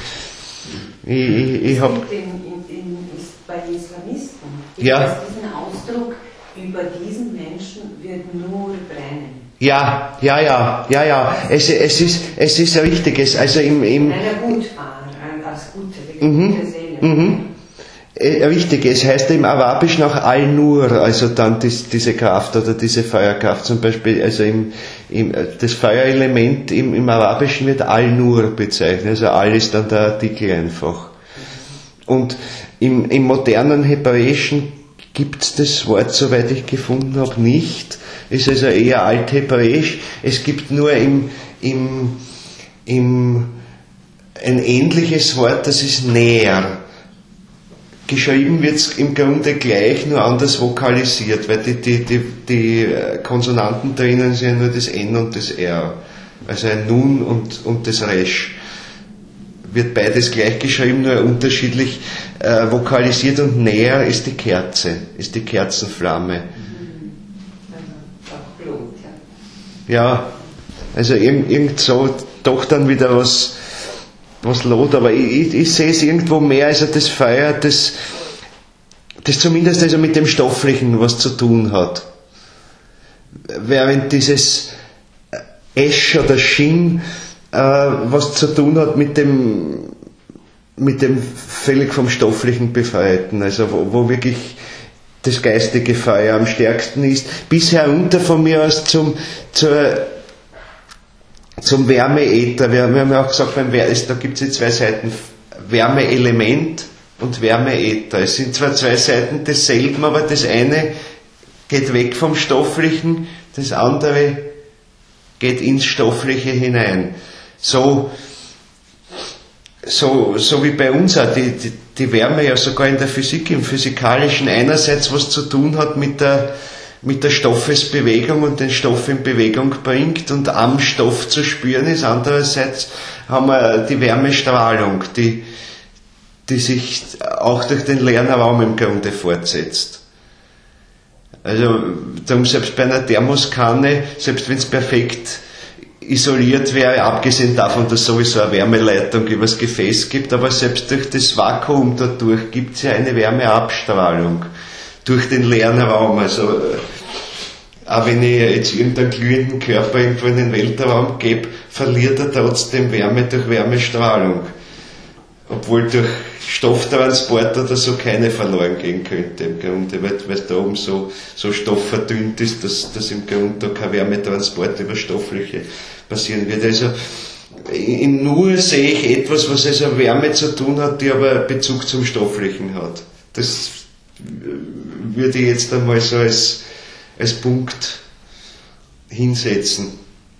ich habe bei Islamisten gibt es diesen Ausdruck, über diesen Menschen wird nur brennen. Ja. Es ist ein richtiges, also im einer Gutfahrt, als gute Seele. Richtig, es heißt im Arabischen auch Al-Nur, also dann diese Kraft oder diese Feuerkraft zum Beispiel, also das Feuerelement im Arabischen wird Al-Nur bezeichnet, also Al ist dann der Artikel einfach. Und im modernen Hebräischen gibt es das Wort, soweit ich gefunden habe, nicht, ist also eher Althebräisch, es gibt nur ein ähnliches Wort, das ist Näher. Geschrieben wird es im Grunde gleich, nur anders vokalisiert, weil die Konsonanten drinnen sind ja nur das N und das R. Also ein Nun und das Resch. Wird beides gleich geschrieben, nur unterschiedlich vokalisiert und näher ist die Kerze, ist die Kerzenflamme. Ja, also irgend so, doch dann wieder was lot, aber ich sehe es irgendwo mehr, also das Feuer, das zumindest also mit dem Stofflichen was zu tun hat. Während dieses Esch oder Shin was zu tun hat mit dem völlig vom Stofflichen Befreiten, also wo wirklich das geistige Feuer am stärksten ist, bis herunter von mir aus zum Wärmeäther. Wir haben ja auch gesagt, da gibt es zwei Seiten, Wärmeelement und Wärmeäther. Es sind zwar zwei Seiten desselben, aber das eine geht weg vom Stofflichen, das andere geht ins Stoffliche hinein. So wie bei uns auch die Wärme ja sogar in der Physik, im Physikalischen einerseits was zu tun hat mit der Stoffesbewegung und den Stoff in Bewegung bringt und am Stoff zu spüren ist. Andererseits haben wir die Wärmestrahlung, die sich auch durch den leeren Raum im Grunde fortsetzt. Also darum selbst bei einer Thermoskanne, selbst wenn es perfekt isoliert wäre, abgesehen davon, dass es sowieso eine Wärmeleitung übers Gefäß gibt, aber selbst durch das Vakuum dadurch gibt es ja eine Wärmeabstrahlung durch den leeren Raum. Also auch wenn ich jetzt irgendeinen glühenden Körper irgendwo in den Weltraum gebe, verliert er trotzdem Wärme durch Wärmestrahlung. Obwohl durch Stofftransport oder so keine verloren gehen könnte im Grunde, weil da oben so stoffverdünnt ist, dass im Grunde da kein Wärmetransport über Stoffliche passieren wird. Also in nur sehe ich etwas, was also Wärme zu tun hat, die aber Bezug zum Stofflichen hat. Das würde ich jetzt einmal so als Punkt hinsetzen.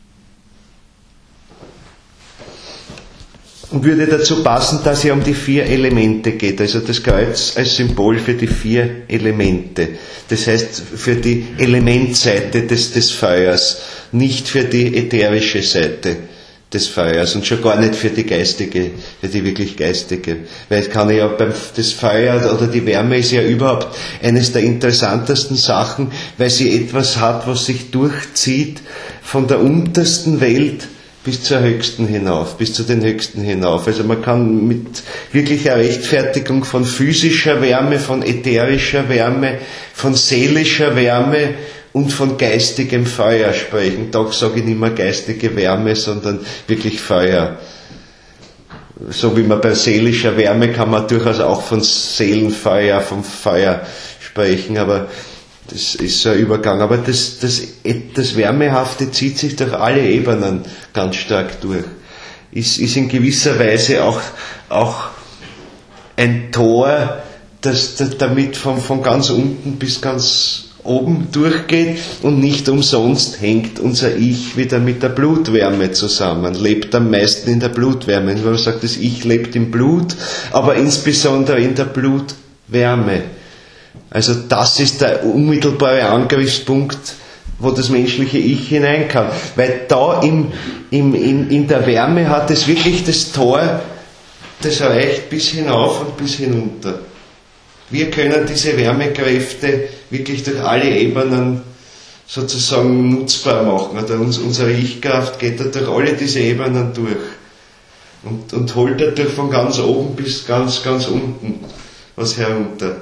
Und würde dazu passen, dass es ja um die 4 Elemente geht, also das Kreuz als Symbol für die 4 Elemente. Das heißt, für die Elementseite des Feuers, nicht für die ätherische Seite des Feuers und schon gar nicht für die geistige, für die wirklich geistige. Weil es kann ja das Feuer oder die Wärme ist ja überhaupt eines der interessantesten Sachen, weil sie etwas hat, was sich durchzieht von der untersten Welt bis zur höchsten hinauf, bis zu den höchsten hinauf. Also man kann mit wirklicher Rechtfertigung von physischer Wärme, von ätherischer Wärme, von seelischer Wärme und von geistigem Feuer sprechen. Da sage ich nicht mehr geistige Wärme, sondern wirklich Feuer. So wie man bei seelischer Wärme kann man durchaus auch von Seelenfeuer, vom Feuer sprechen, aber das ist so ein Übergang. Aber das Wärmehafte zieht sich durch alle Ebenen ganz stark durch. Ist in gewisser Weise auch ein Tor, das damit von ganz unten bis ganz oben durchgeht, und nicht umsonst hängt unser Ich wieder mit der Blutwärme zusammen, lebt am meisten in der Blutwärme. Wenn man sagt, das Ich lebt im Blut, aber insbesondere in der Blutwärme. Also das ist der unmittelbare Angriffspunkt, wo das menschliche Ich hinein kann. Weil da in der Wärme hat es wirklich das Tor, das reicht bis hinauf und bis hinunter. Wir können diese Wärmekräfte wirklich durch alle Ebenen sozusagen nutzbar machen. Oder unsere Ich-Kraft geht da durch alle diese Ebenen durch und holt dadurch von ganz oben bis ganz, ganz unten was herunter.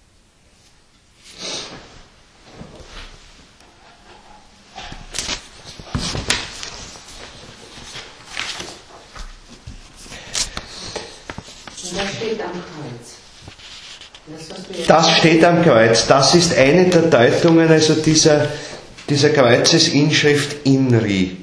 Das steht am Kreuz. Das ist eine der Deutungen, also dieser Kreuzesinschrift Inri.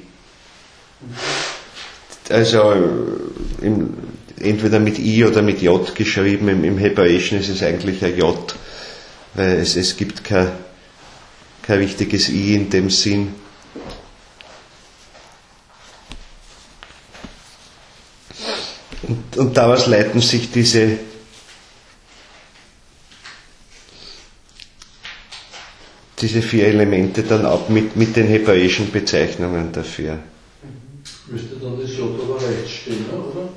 Also entweder mit I oder mit J geschrieben. Im Hebräischen ist es eigentlich ein J, weil es gibt kein richtiges I in dem Sinn. Und daraus leiten sich diese diese 4 Elemente dann ab mit den hebräischen Bezeichnungen dafür. Müsste dann das J aber rechts stehen, oder?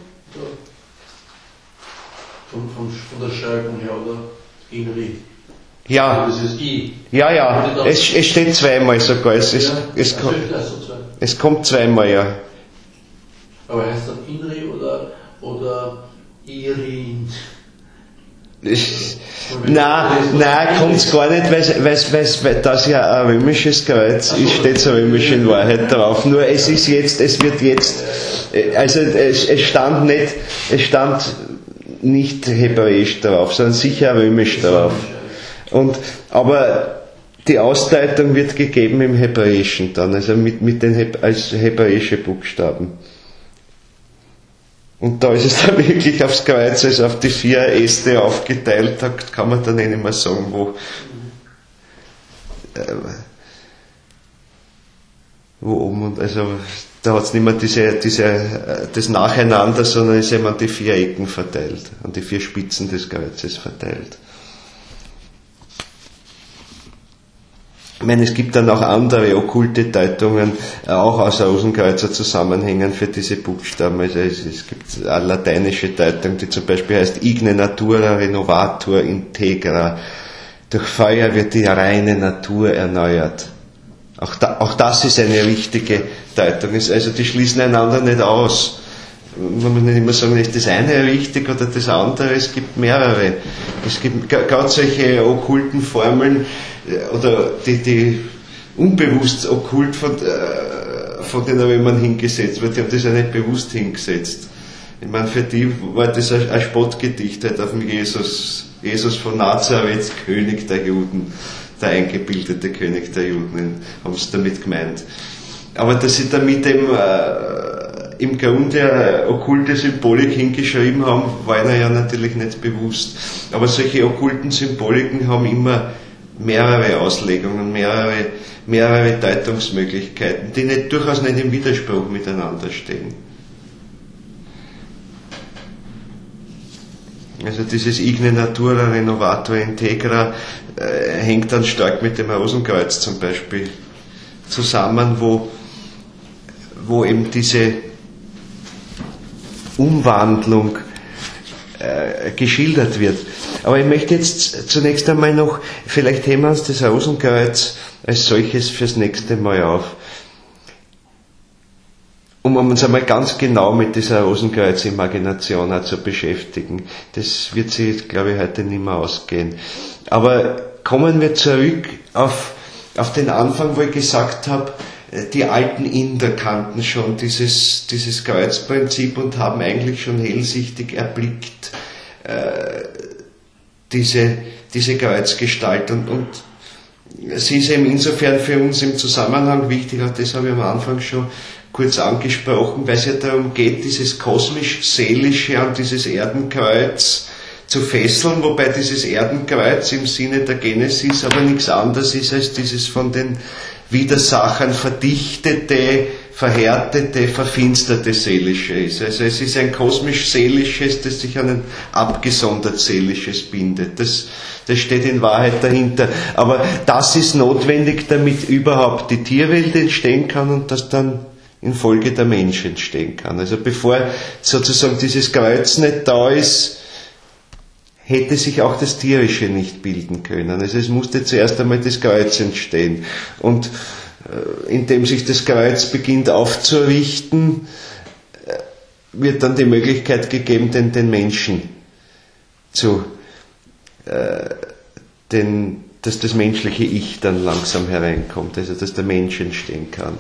Von der Schreibung her, oder? Inri. Ja. Das ist I. Ja. Es steht zweimal sogar. Es kommt zweimal, ja. Aber heißt das Inri oder Irin? Nein, kommt's gar nicht, weil das ja ein römisches Kreuz ist, steht so römisch in Wahrheit drauf. Nur es stand nicht hebräisch drauf, sondern sicher römisch drauf. Aber die Ausdeutung wird gegeben im Hebräischen dann, also mit den als hebräische Buchstaben. Und da ist es dann wirklich aufs Kreuz, also auf die 4 Äste aufgeteilt, da kann man dann nicht mehr sagen, wo oben und also Da hat es nicht mehr das Nacheinander, sondern ist eben an die 4 Ecken verteilt, an die 4 Spitzen des Kreuzes verteilt. Ich meine, es gibt dann auch andere okkulte Deutungen, auch aus Rosenkreuzer Zusammenhängen für diese Buchstaben. Also es gibt eine lateinische Deutung, die zum Beispiel heißt Igne natura renovatur integra. Durch Feuer wird die reine Natur erneuert. Auch das ist eine richtige Deutung. Also die schließen einander nicht aus. Man muss nicht immer sagen, ist das eine richtig oder das andere, es gibt mehrere. Es gibt gerade solche okkulten Formeln, oder die unbewusst okkult von den Römern hingesetzt wird, die haben das ja nicht bewusst hingesetzt. Ich meine, für die war das ein Spottgedicht halt auf den Jesus von Nazareth, König der Juden, der eingebildete König der Juden, haben sie damit gemeint. Aber dass sie damit eben im Grunde okkulte Symbolik hingeschrieben haben, war ihnen ja natürlich nicht bewusst. Aber solche okkulten Symboliken haben immer mehrere Auslegungen, mehrere Deutungsmöglichkeiten, die durchaus nicht im Widerspruch miteinander stehen. Also dieses Igne natura renovatur integra hängt dann stark mit dem Rosenkreuz zum Beispiel zusammen, wo eben diese Umwandlung geschildert wird. Aber ich möchte jetzt zunächst einmal noch, vielleicht heben wir uns das Rosenkreuz als solches fürs nächste Mal auf, um uns einmal ganz genau mit dieser Rosenkreuz-Imagination auch zu beschäftigen. Das wird sich, glaube ich, heute nicht mehr ausgehen. Aber kommen wir zurück auf den Anfang, wo ich gesagt habe, die alten Inder kannten schon dieses Kreuzprinzip und haben eigentlich schon hellsichtig erblickt diese Kreuzgestalt. Und sie ist eben insofern für uns im Zusammenhang wichtig, auch das habe ich am Anfang schon kurz angesprochen, weil es ja darum geht, dieses kosmisch-seelische an dieses Erdenkreuz zu fesseln, wobei dieses Erdenkreuz im Sinne der Genesis aber nichts anderes ist als dieses von den Widersachern verdichtete, verhärtete, verfinsterte Seelische ist. Also es ist ein kosmisch-seelisches, das sich an ein abgesondert Seelisches bindet. Das steht in Wahrheit dahinter. Aber das ist notwendig, damit überhaupt die Tierwelt entstehen kann und das dann in Folge der Mensch entstehen kann. Also bevor sozusagen dieses Kreuz nicht da ist, hätte sich auch das Tierische nicht bilden können. Also es musste zuerst einmal das Kreuz entstehen. Und indem sich das Kreuz beginnt aufzurichten, wird dann die Möglichkeit gegeben, den Menschen dass das menschliche Ich dann langsam hereinkommt, also dass der Mensch entstehen kann.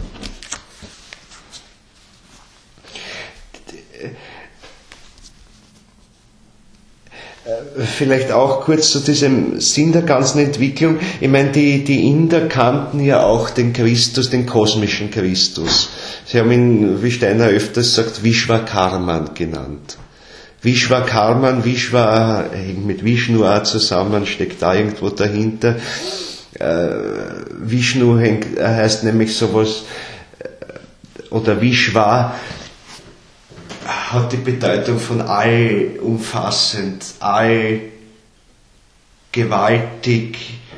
Vielleicht auch kurz zu diesem Sinn der ganzen Entwicklung. Ich meine, die Inder kannten ja auch den Christus, den kosmischen Christus. Sie haben ihn, wie Steiner öfters sagt, Vishwakarman genannt. Vishwakarman, Vishwa hängt mit Vishnu auch zusammen, steckt da irgendwo dahinter. Vishnu heißt nämlich sowas, oder Vishwa hat die Bedeutung von allumfassend, allgewaltig,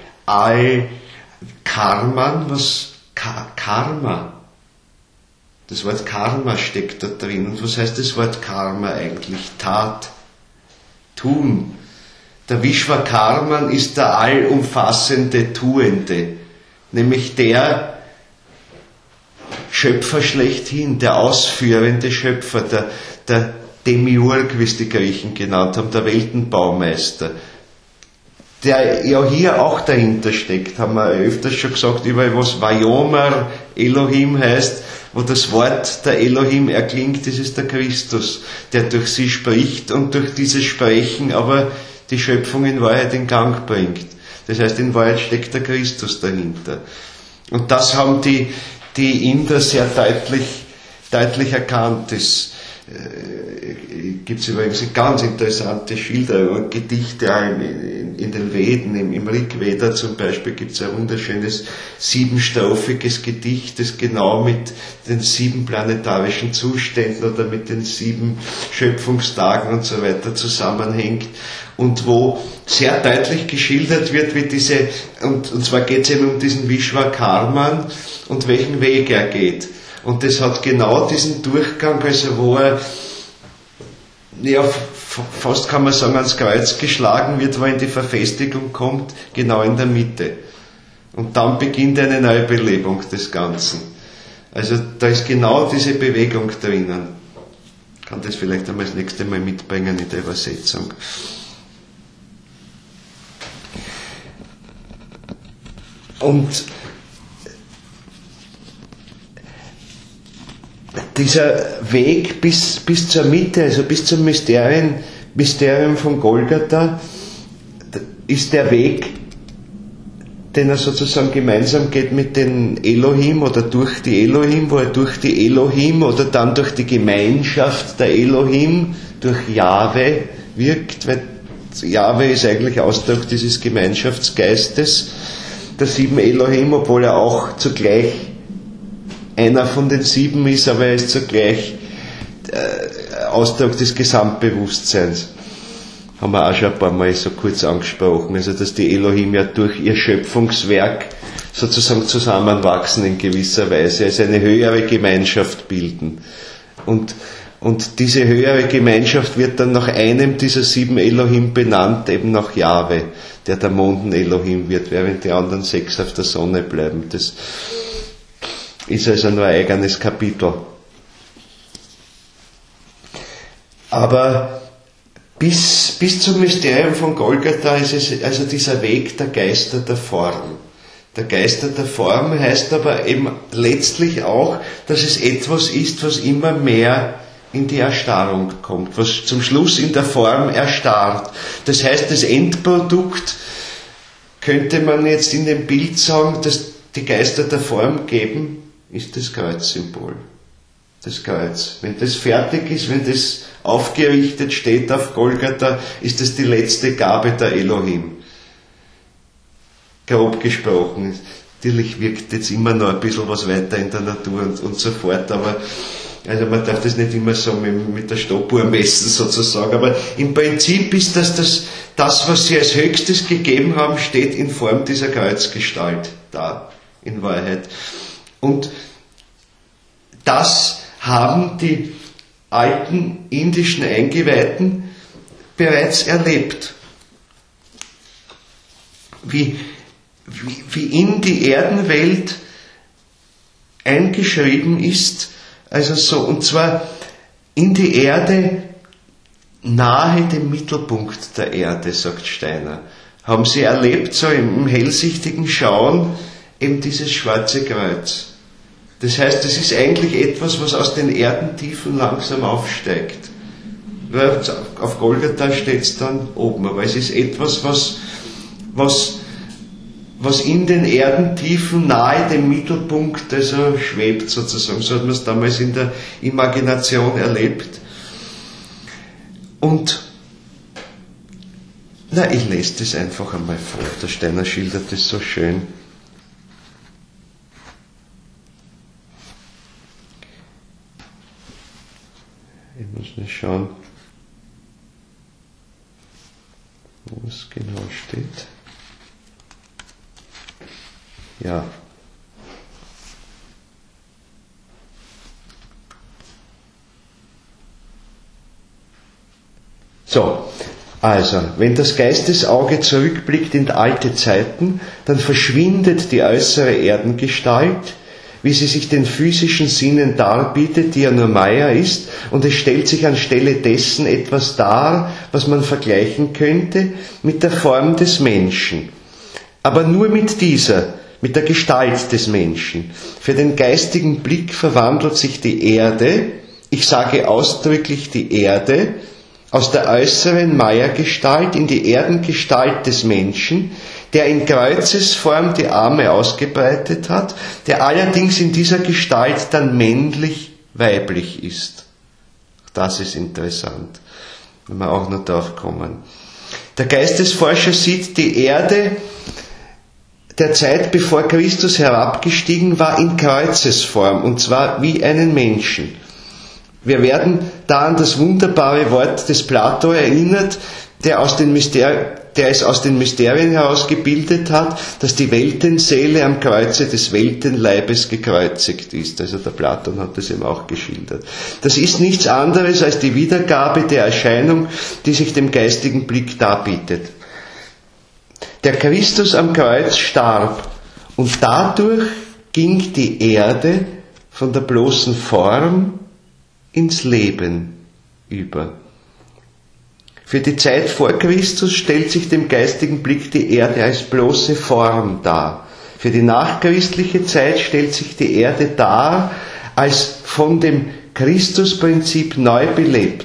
Karman, was Karma. Das Wort Karma steckt da drin. Und was heißt das Wort Karma eigentlich? Tat, tun. Der Vishwakarman ist der allumfassende Tuende, nämlich der Schöpfer schlechthin, der ausführende Schöpfer, der Demiurg, wie es die Griechen genannt haben, der Weltenbaumeister, der ja hier auch dahinter steckt, haben wir öfters schon gesagt, überall was Vayomer Elohim heißt, wo das Wort der Elohim erklingt, das ist der Christus, der durch sie spricht und durch dieses Sprechen aber die Schöpfung in Wahrheit in Gang bringt. Das heißt, in Wahrheit steckt der Christus dahinter. Und das haben die Inder sehr deutlich erkannt. gibt es übrigens eine ganz interessante Schilderung, Gedichte in den Veden, im Rigveda zum Beispiel gibt es ein wunderschönes 7-strophiges Gedicht, das genau mit den 7 planetarischen Zuständen oder mit den 7 Schöpfungstagen und so weiter zusammenhängt und wo sehr deutlich geschildert wird, wie und zwar geht es eben um diesen Vishwakarman und welchen Weg er geht. Und das hat genau diesen Durchgang, also wo er, ja, fast kann man sagen, ans Kreuz geschlagen wird, wo er in die Verfestigung kommt, genau in der Mitte. Und dann beginnt eine neue Belebung des Ganzen. Also da ist genau diese Bewegung drinnen. Ich kann das vielleicht einmal das nächste Mal mitbringen in der Übersetzung. Und dieser Weg bis zur Mitte, also bis zum Mysterium von Golgatha, ist der Weg, den er sozusagen gemeinsam geht mit den Elohim oder durch die Elohim, wo er durch die Elohim oder dann durch die Gemeinschaft der Elohim, durch Jahwe wirkt, weil Jahwe ist eigentlich Ausdruck dieses Gemeinschaftsgeistes, der 7 Elohim, obwohl er auch zugleich einer von den 7 ist, aber er ist zugleich Ausdruck des Gesamtbewusstseins. Haben wir auch schon ein paar Mal so kurz angesprochen. Also, dass die Elohim ja durch ihr Schöpfungswerk sozusagen zusammenwachsen in gewisser Weise, also eine höhere Gemeinschaft bilden. Und diese höhere Gemeinschaft wird dann nach einem dieser 7 Elohim benannt, eben nach Jahwe, der Monden-Elohim wird, während die anderen 6 auf der Sonne bleiben. Das ist also nur ein eigenes Kapitel. Aber bis zum Mysterium von Golgatha ist es also dieser Weg der Geister der Form. Der Geister der Form heißt aber eben letztlich auch, dass es etwas ist, was immer mehr in die Erstarrung kommt, was zum Schluss in der Form erstarrt. Das heißt, das Endprodukt könnte man jetzt in dem Bild sagen, dass die Geister der Form geben, ist das Kreuzsymbol. Das Kreuz. Wenn das fertig ist, wenn das aufgerichtet steht auf Golgatha, ist das die letzte Gabe der Elohim. Grob gesprochen. Natürlich wirkt jetzt immer noch ein bisschen was weiter in der Natur und so fort, aber also man darf das nicht immer so mit der Stoppuhr messen sozusagen, aber im Prinzip ist das, was sie als Höchstes gegeben haben, steht in Form dieser Kreuzgestalt da, in Wahrheit. Und das haben die alten indischen Eingeweihten bereits erlebt. Wie in die Erdenwelt eingeschrieben ist, also so, und zwar in die Erde nahe dem Mittelpunkt der Erde, sagt Steiner. Haben sie erlebt, so im hellsichtigen Schauen, eben dieses schwarze Kreuz. Das heißt, es ist eigentlich etwas, was aus den Erdentiefen langsam aufsteigt. Auf Golgatha steht es dann oben, aber es ist etwas, was in den Erdentiefen nahe dem Mittelpunkt also schwebt sozusagen. So hat man es damals in der Imagination erlebt. Und ich lese das einfach einmal vor. Der Steiner schildert das so schön. Ich muss nicht schauen, wo es genau steht. Ja. So, also, wenn das Geistesauge zurückblickt in alte Zeiten, dann verschwindet die äußere Erdengestalt, wie sie sich den physischen Sinnen darbietet, die ja nur Maya ist, und es stellt sich anstelle dessen etwas dar, was man vergleichen könnte mit der Form des Menschen. Aber nur mit dieser, mit der Gestalt des Menschen. Für den geistigen Blick verwandelt sich die Erde, ich sage ausdrücklich die Erde, aus der äußeren Maya-Gestalt in die Erdengestalt des Menschen, der in Kreuzesform die Arme ausgebreitet hat, der allerdings in dieser Gestalt dann männlich-weiblich ist. Das ist interessant, wenn wir auch noch drauf kommen. Der Geistesforscher sieht die Erde der Zeit, bevor Christus herabgestiegen war, in Kreuzesform, und zwar wie einen Menschen. Wir werden da an das wunderbare Wort des Plato erinnert, der es aus den Mysterien heraus gebildet hat, dass die Weltenseele am Kreuze des Weltenleibes gekreuzigt ist. Also der Platon hat das eben auch geschildert. Das ist nichts anderes als die Wiedergabe der Erscheinung, die sich dem geistigen Blick darbietet. Der Christus am Kreuz starb und dadurch ging die Erde von der bloßen Form ins Leben über. Für die Zeit vor Christus stellt sich dem geistigen Blick die Erde als bloße Form dar. Für die nachchristliche Zeit stellt sich die Erde dar als von dem Christusprinzip neu belebt.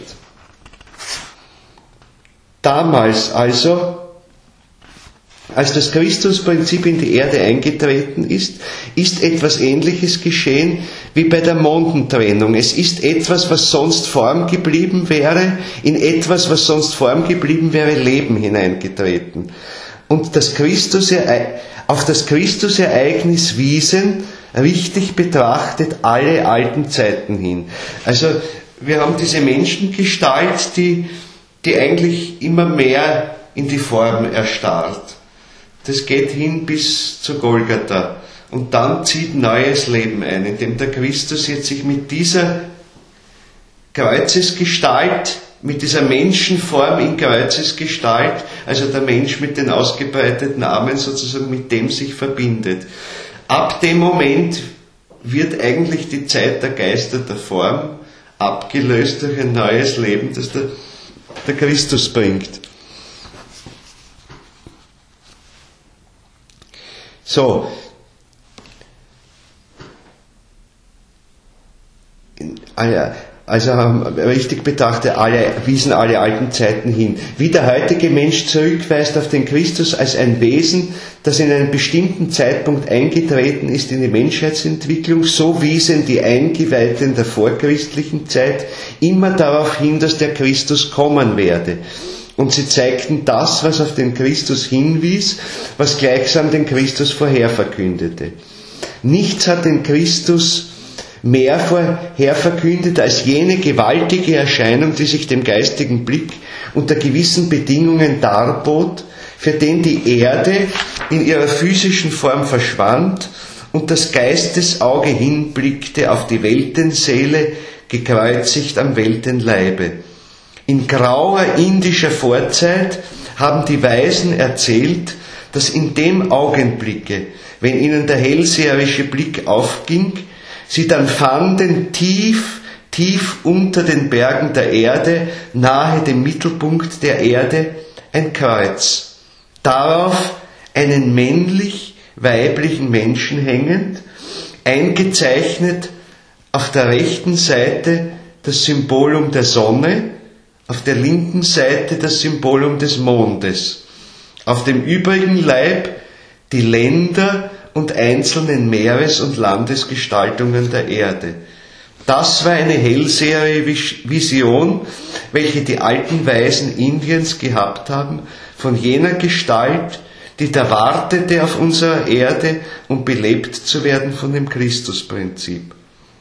Damals also, als das Christusprinzip in die Erde eingetreten ist, ist etwas Ähnliches geschehen wie bei der Mondentrennung. Es ist etwas, was sonst Form geblieben wäre, in etwas, was sonst Form geblieben wäre, Leben hineingetreten. Und auf das Christusereignis wiesen, richtig betrachtet, alle alten Zeiten hin. Also wir haben diese Menschengestalt, die eigentlich immer mehr in die Form erstarrt. Das geht hin bis zu Golgatha. Und dann zieht neues Leben ein, indem der Christus jetzt sich mit dieser Kreuzesgestalt, mit dieser Menschenform in Kreuzesgestalt, also der Mensch mit den ausgebreiteten Armen sozusagen, mit dem sich verbindet. Ab dem Moment wird eigentlich die Zeit der Geister der Form abgelöst durch ein neues Leben, das der Christus bringt. So, also richtig betrachtet, wiesen alle alten Zeiten hin. Wie der heutige Mensch zurückweist auf den Christus als ein Wesen, das in einem bestimmten Zeitpunkt eingetreten ist in die Menschheitsentwicklung, so wiesen die Eingeweihten der vorchristlichen Zeit immer darauf hin, dass der Christus kommen werde. Und sie zeigten das, was auf den Christus hinwies, was gleichsam den Christus vorher verkündete. Nichts hat den Christus mehr vorher verkündet als jene gewaltige Erscheinung, die sich dem geistigen Blick unter gewissen Bedingungen darbot, für den die Erde in ihrer physischen Form verschwand und das Geistesauge hinblickte auf die Weltenseele, gekreuzigt am Weltenleibe. In grauer indischer Vorzeit haben die Weisen erzählt, dass in dem Augenblicke, wenn ihnen der hellseherische Blick aufging, sie dann fanden tief unter den Bergen der Erde, nahe dem Mittelpunkt der Erde, ein Kreuz. Darauf einen männlich-weiblichen Menschen hängend, eingezeichnet auf der rechten Seite das Symbolum der Sonne, auf der linken Seite das Symbolum des Mondes, auf dem übrigen Leib die Länder und einzelnen Meeres- und Landesgestaltungen der Erde. Das war eine hellseherische Vision, welche die alten Weisen Indiens gehabt haben, von jener Gestalt, die da wartete auf unserer Erde, um belebt zu werden von dem Christusprinzip.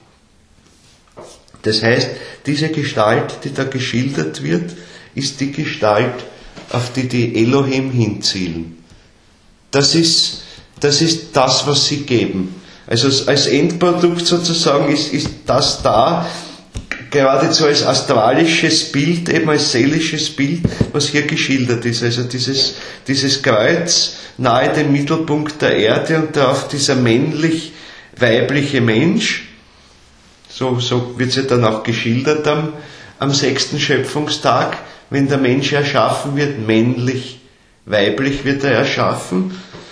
Das heißt, diese Gestalt, die da geschildert wird, ist die Gestalt, auf die Elohim hinzielen. Das ist das, was sie geben. Also als Endprodukt sozusagen ist das da, geradezu als astralisches Bild, eben als seelisches Bild, was hier geschildert ist. Also dieses Kreuz nahe dem Mittelpunkt der Erde und darauf dieser männlich-weibliche Mensch. So wird es ja dann auch geschildert am 6. Schöpfungstag, wenn der Mensch erschaffen wird, männlich-weiblich wird er erschaffen.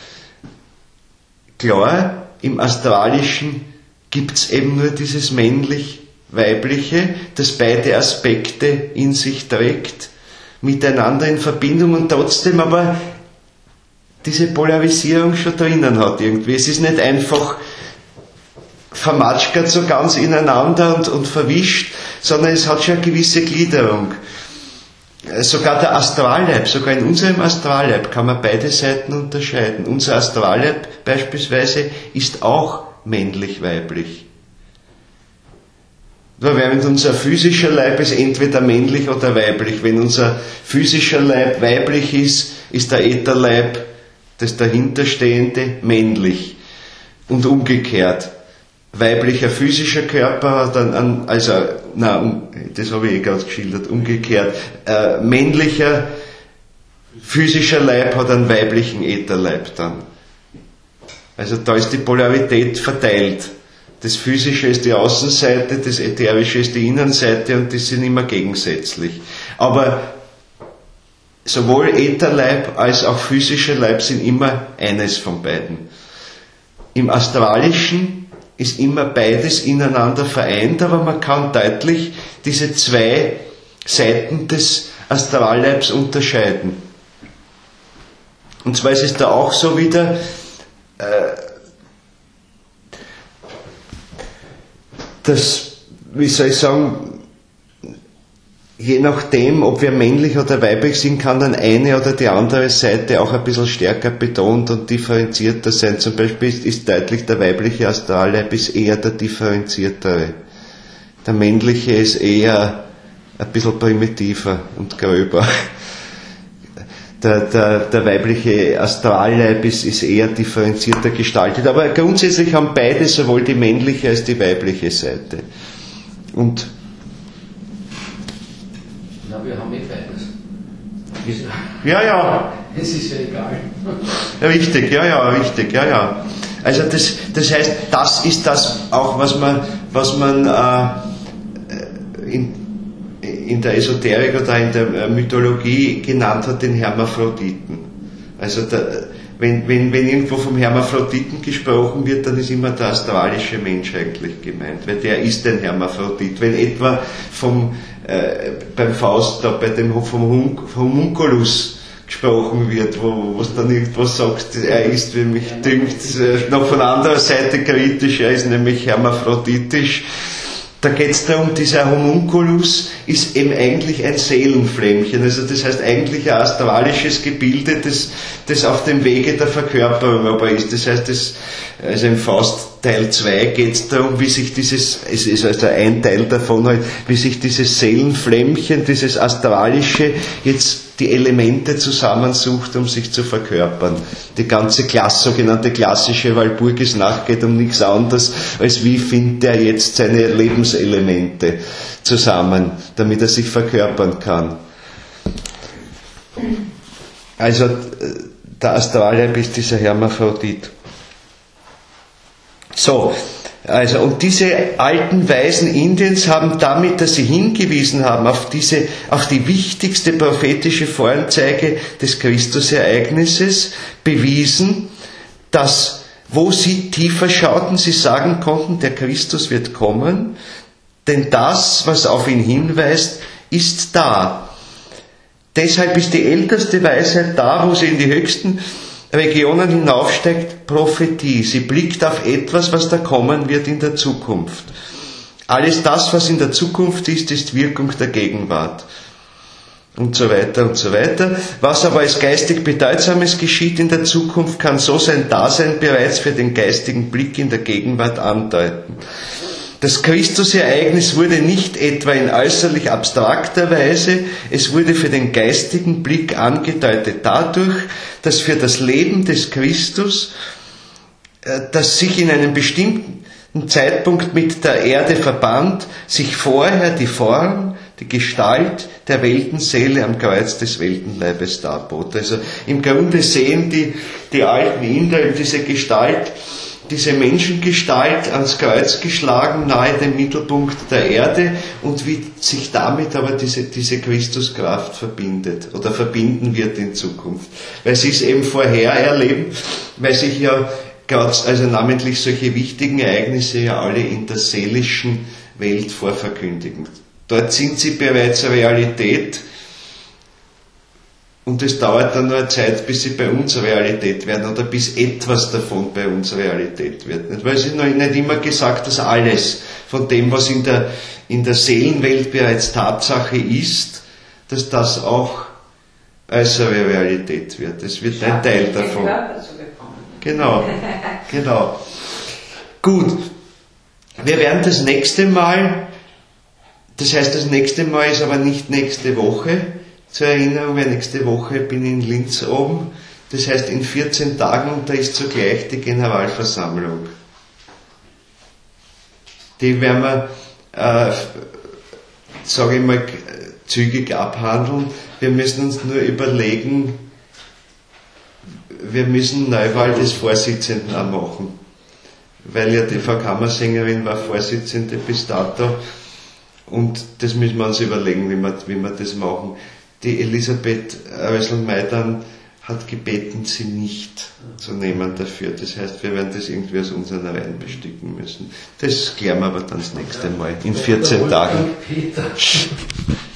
Klar, im Astralischen gibt es eben nur dieses männlich-weibliche, das beide Aspekte in sich trägt, miteinander in Verbindung und trotzdem aber diese Polarisierung schon drinnen hat irgendwie. Es ist nicht einfach vermatschert so ganz ineinander und verwischt, sondern es hat schon eine gewisse Gliederung. Sogar der Astralleib, sogar in unserem Astralleib kann man beide Seiten unterscheiden. Unser Astralleib beispielsweise ist auch männlich-weiblich. Nur während unser physischer Leib ist entweder männlich oder weiblich. Wenn unser physischer Leib weiblich ist, ist der Ätherleib, das dahinterstehende, männlich. Und umgekehrt. Weiblicher physischer Körper hat dann, das habe ich gerade geschildert, umgekehrt. Männlicher physischer Leib hat einen weiblichen Ätherleib dann. Also da ist die Polarität verteilt. Das Physische ist die Außenseite, das Ätherische ist die Innenseite und die sind immer gegensätzlich. Aber sowohl Ätherleib als auch physischer Leib sind immer eines von beiden. Im Astralischen ist immer beides ineinander vereint, aber man kann deutlich diese zwei Seiten des Astralleibs unterscheiden. Und zwar ist es da auch so wieder, dass, wie soll ich sagen, je nachdem, ob wir männlich oder weiblich sind, kann dann eine oder die andere Seite auch ein bisschen stärker betont und differenzierter sein. Zum Beispiel ist deutlich, der weibliche Astralleib ist eher der differenziertere. Der männliche ist eher ein bisschen primitiver und gröber. Der weibliche Astralleib ist eher differenzierter gestaltet. Aber grundsätzlich haben beide, sowohl die männliche als die weibliche Seite. Und wir haben beides. Ja. Es ist ja egal. Richtig, richtig. Also das heißt, das ist das auch, was man in der Esoterik oder in der Mythologie genannt hat, den Hermaphroditen. Also wenn irgendwo vom Hermaphroditen gesprochen wird, dann ist immer der astralische Mensch eigentlich gemeint, weil der ist ein Hermaphrodit. Wenn etwa beim Faust da vom Homunculus gesprochen wird, wo es dann irgendwas sagt, er ist, wie mich dünkt, noch von anderer Seite kritisch, er ist nämlich hermaphroditisch. Da geht es darum, dieser Homunculus ist eben eigentlich ein Seelenflämmchen, also das heißt eigentlich ein astralisches Gebilde, das auf dem Wege der Verkörperung aber ist. Das heißt, also im Faust Teil 2 geht es darum, wie sich es ist also ein Teil davon halt, wie sich dieses Seelenflämmchen, dieses astralische jetzt die Elemente zusammensucht, um sich zu verkörpern. Die ganze sogenannte klassische Walpurgisnacht geht um nichts anderes, als wie findet er jetzt seine Lebenselemente zusammen, damit er sich verkörpern kann. Also der Astralleib ist dieser Hermaphrodit. So, also und diese alten Weisen Indiens haben damit, dass sie hingewiesen haben auf die wichtigste prophetische Voranzeige des Christusereignisses, bewiesen, dass, wo sie tiefer schauten, sie sagen konnten, der Christus wird kommen, denn das, was auf ihn hinweist, ist da. Deshalb ist die älteste Weisheit da, wo sie in die höchsten Regionen hinaufsteigt, Prophetie. Sie blickt auf etwas, was da kommen wird in der Zukunft. Alles das, was in der Zukunft ist Wirkung der Gegenwart. Und so weiter und so weiter. Was aber als geistig Bedeutsames geschieht in der Zukunft, kann so sein Dasein bereits für den geistigen Blick in der Gegenwart andeuten. Das Christusereignis wurde nicht etwa in äußerlich abstrakter Weise, es wurde für den geistigen Blick angedeutet dadurch, dass für das Leben des Christus, das sich in einem bestimmten Zeitpunkt mit der Erde verband, sich vorher die Form, die Gestalt der Weltenseele am Kreuz des Weltenleibes darbot. Also im Grunde sehen die alten Inder diese Gestalt, diese Menschengestalt ans Kreuz geschlagen, nahe dem Mittelpunkt der Erde und wie sich damit aber diese Christuskraft verbindet oder verbinden wird in Zukunft. Weil sie es eben vorher erleben, weil sich ja gerade, also namentlich solche wichtigen Ereignisse ja alle in der seelischen Welt vorverkündigen. Dort sind sie bereits Realität Und es dauert dann nur eine Zeit, bis sie bei uns Realität werden oder bis etwas davon bei uns Realität wird. Nicht? Weil es ist noch nicht immer gesagt, dass alles von dem, was in der Seelenwelt bereits Tatsache ist, dass das auch äußere Realität wird. Es wird ein Teil davon. Genau. Gut. Wir werden das nächste Mal, das heißt, das nächste Mal ist aber nicht nächste Woche. Zur Erinnerung, weil nächste Woche bin ich in Linz oben. Das heißt in 14 Tagen und da ist zugleich die Generalversammlung. Die werden wir, sage ich mal, zügig abhandeln. Wir müssen uns nur überlegen, wir müssen Neuwahl des Vorsitzenden auch machen. Weil ja die Frau Kammersängerin war Vorsitzende bis dato und das müssen wir uns überlegen, wie wir das machen. Die Elisabeth Rösel-Maidan hat gebeten, sie nicht zu nehmen dafür. Das heißt, wir werden das irgendwie aus unseren Reihen bestücken müssen. Das klären wir aber dann das nächste Mal, in 14 Tagen.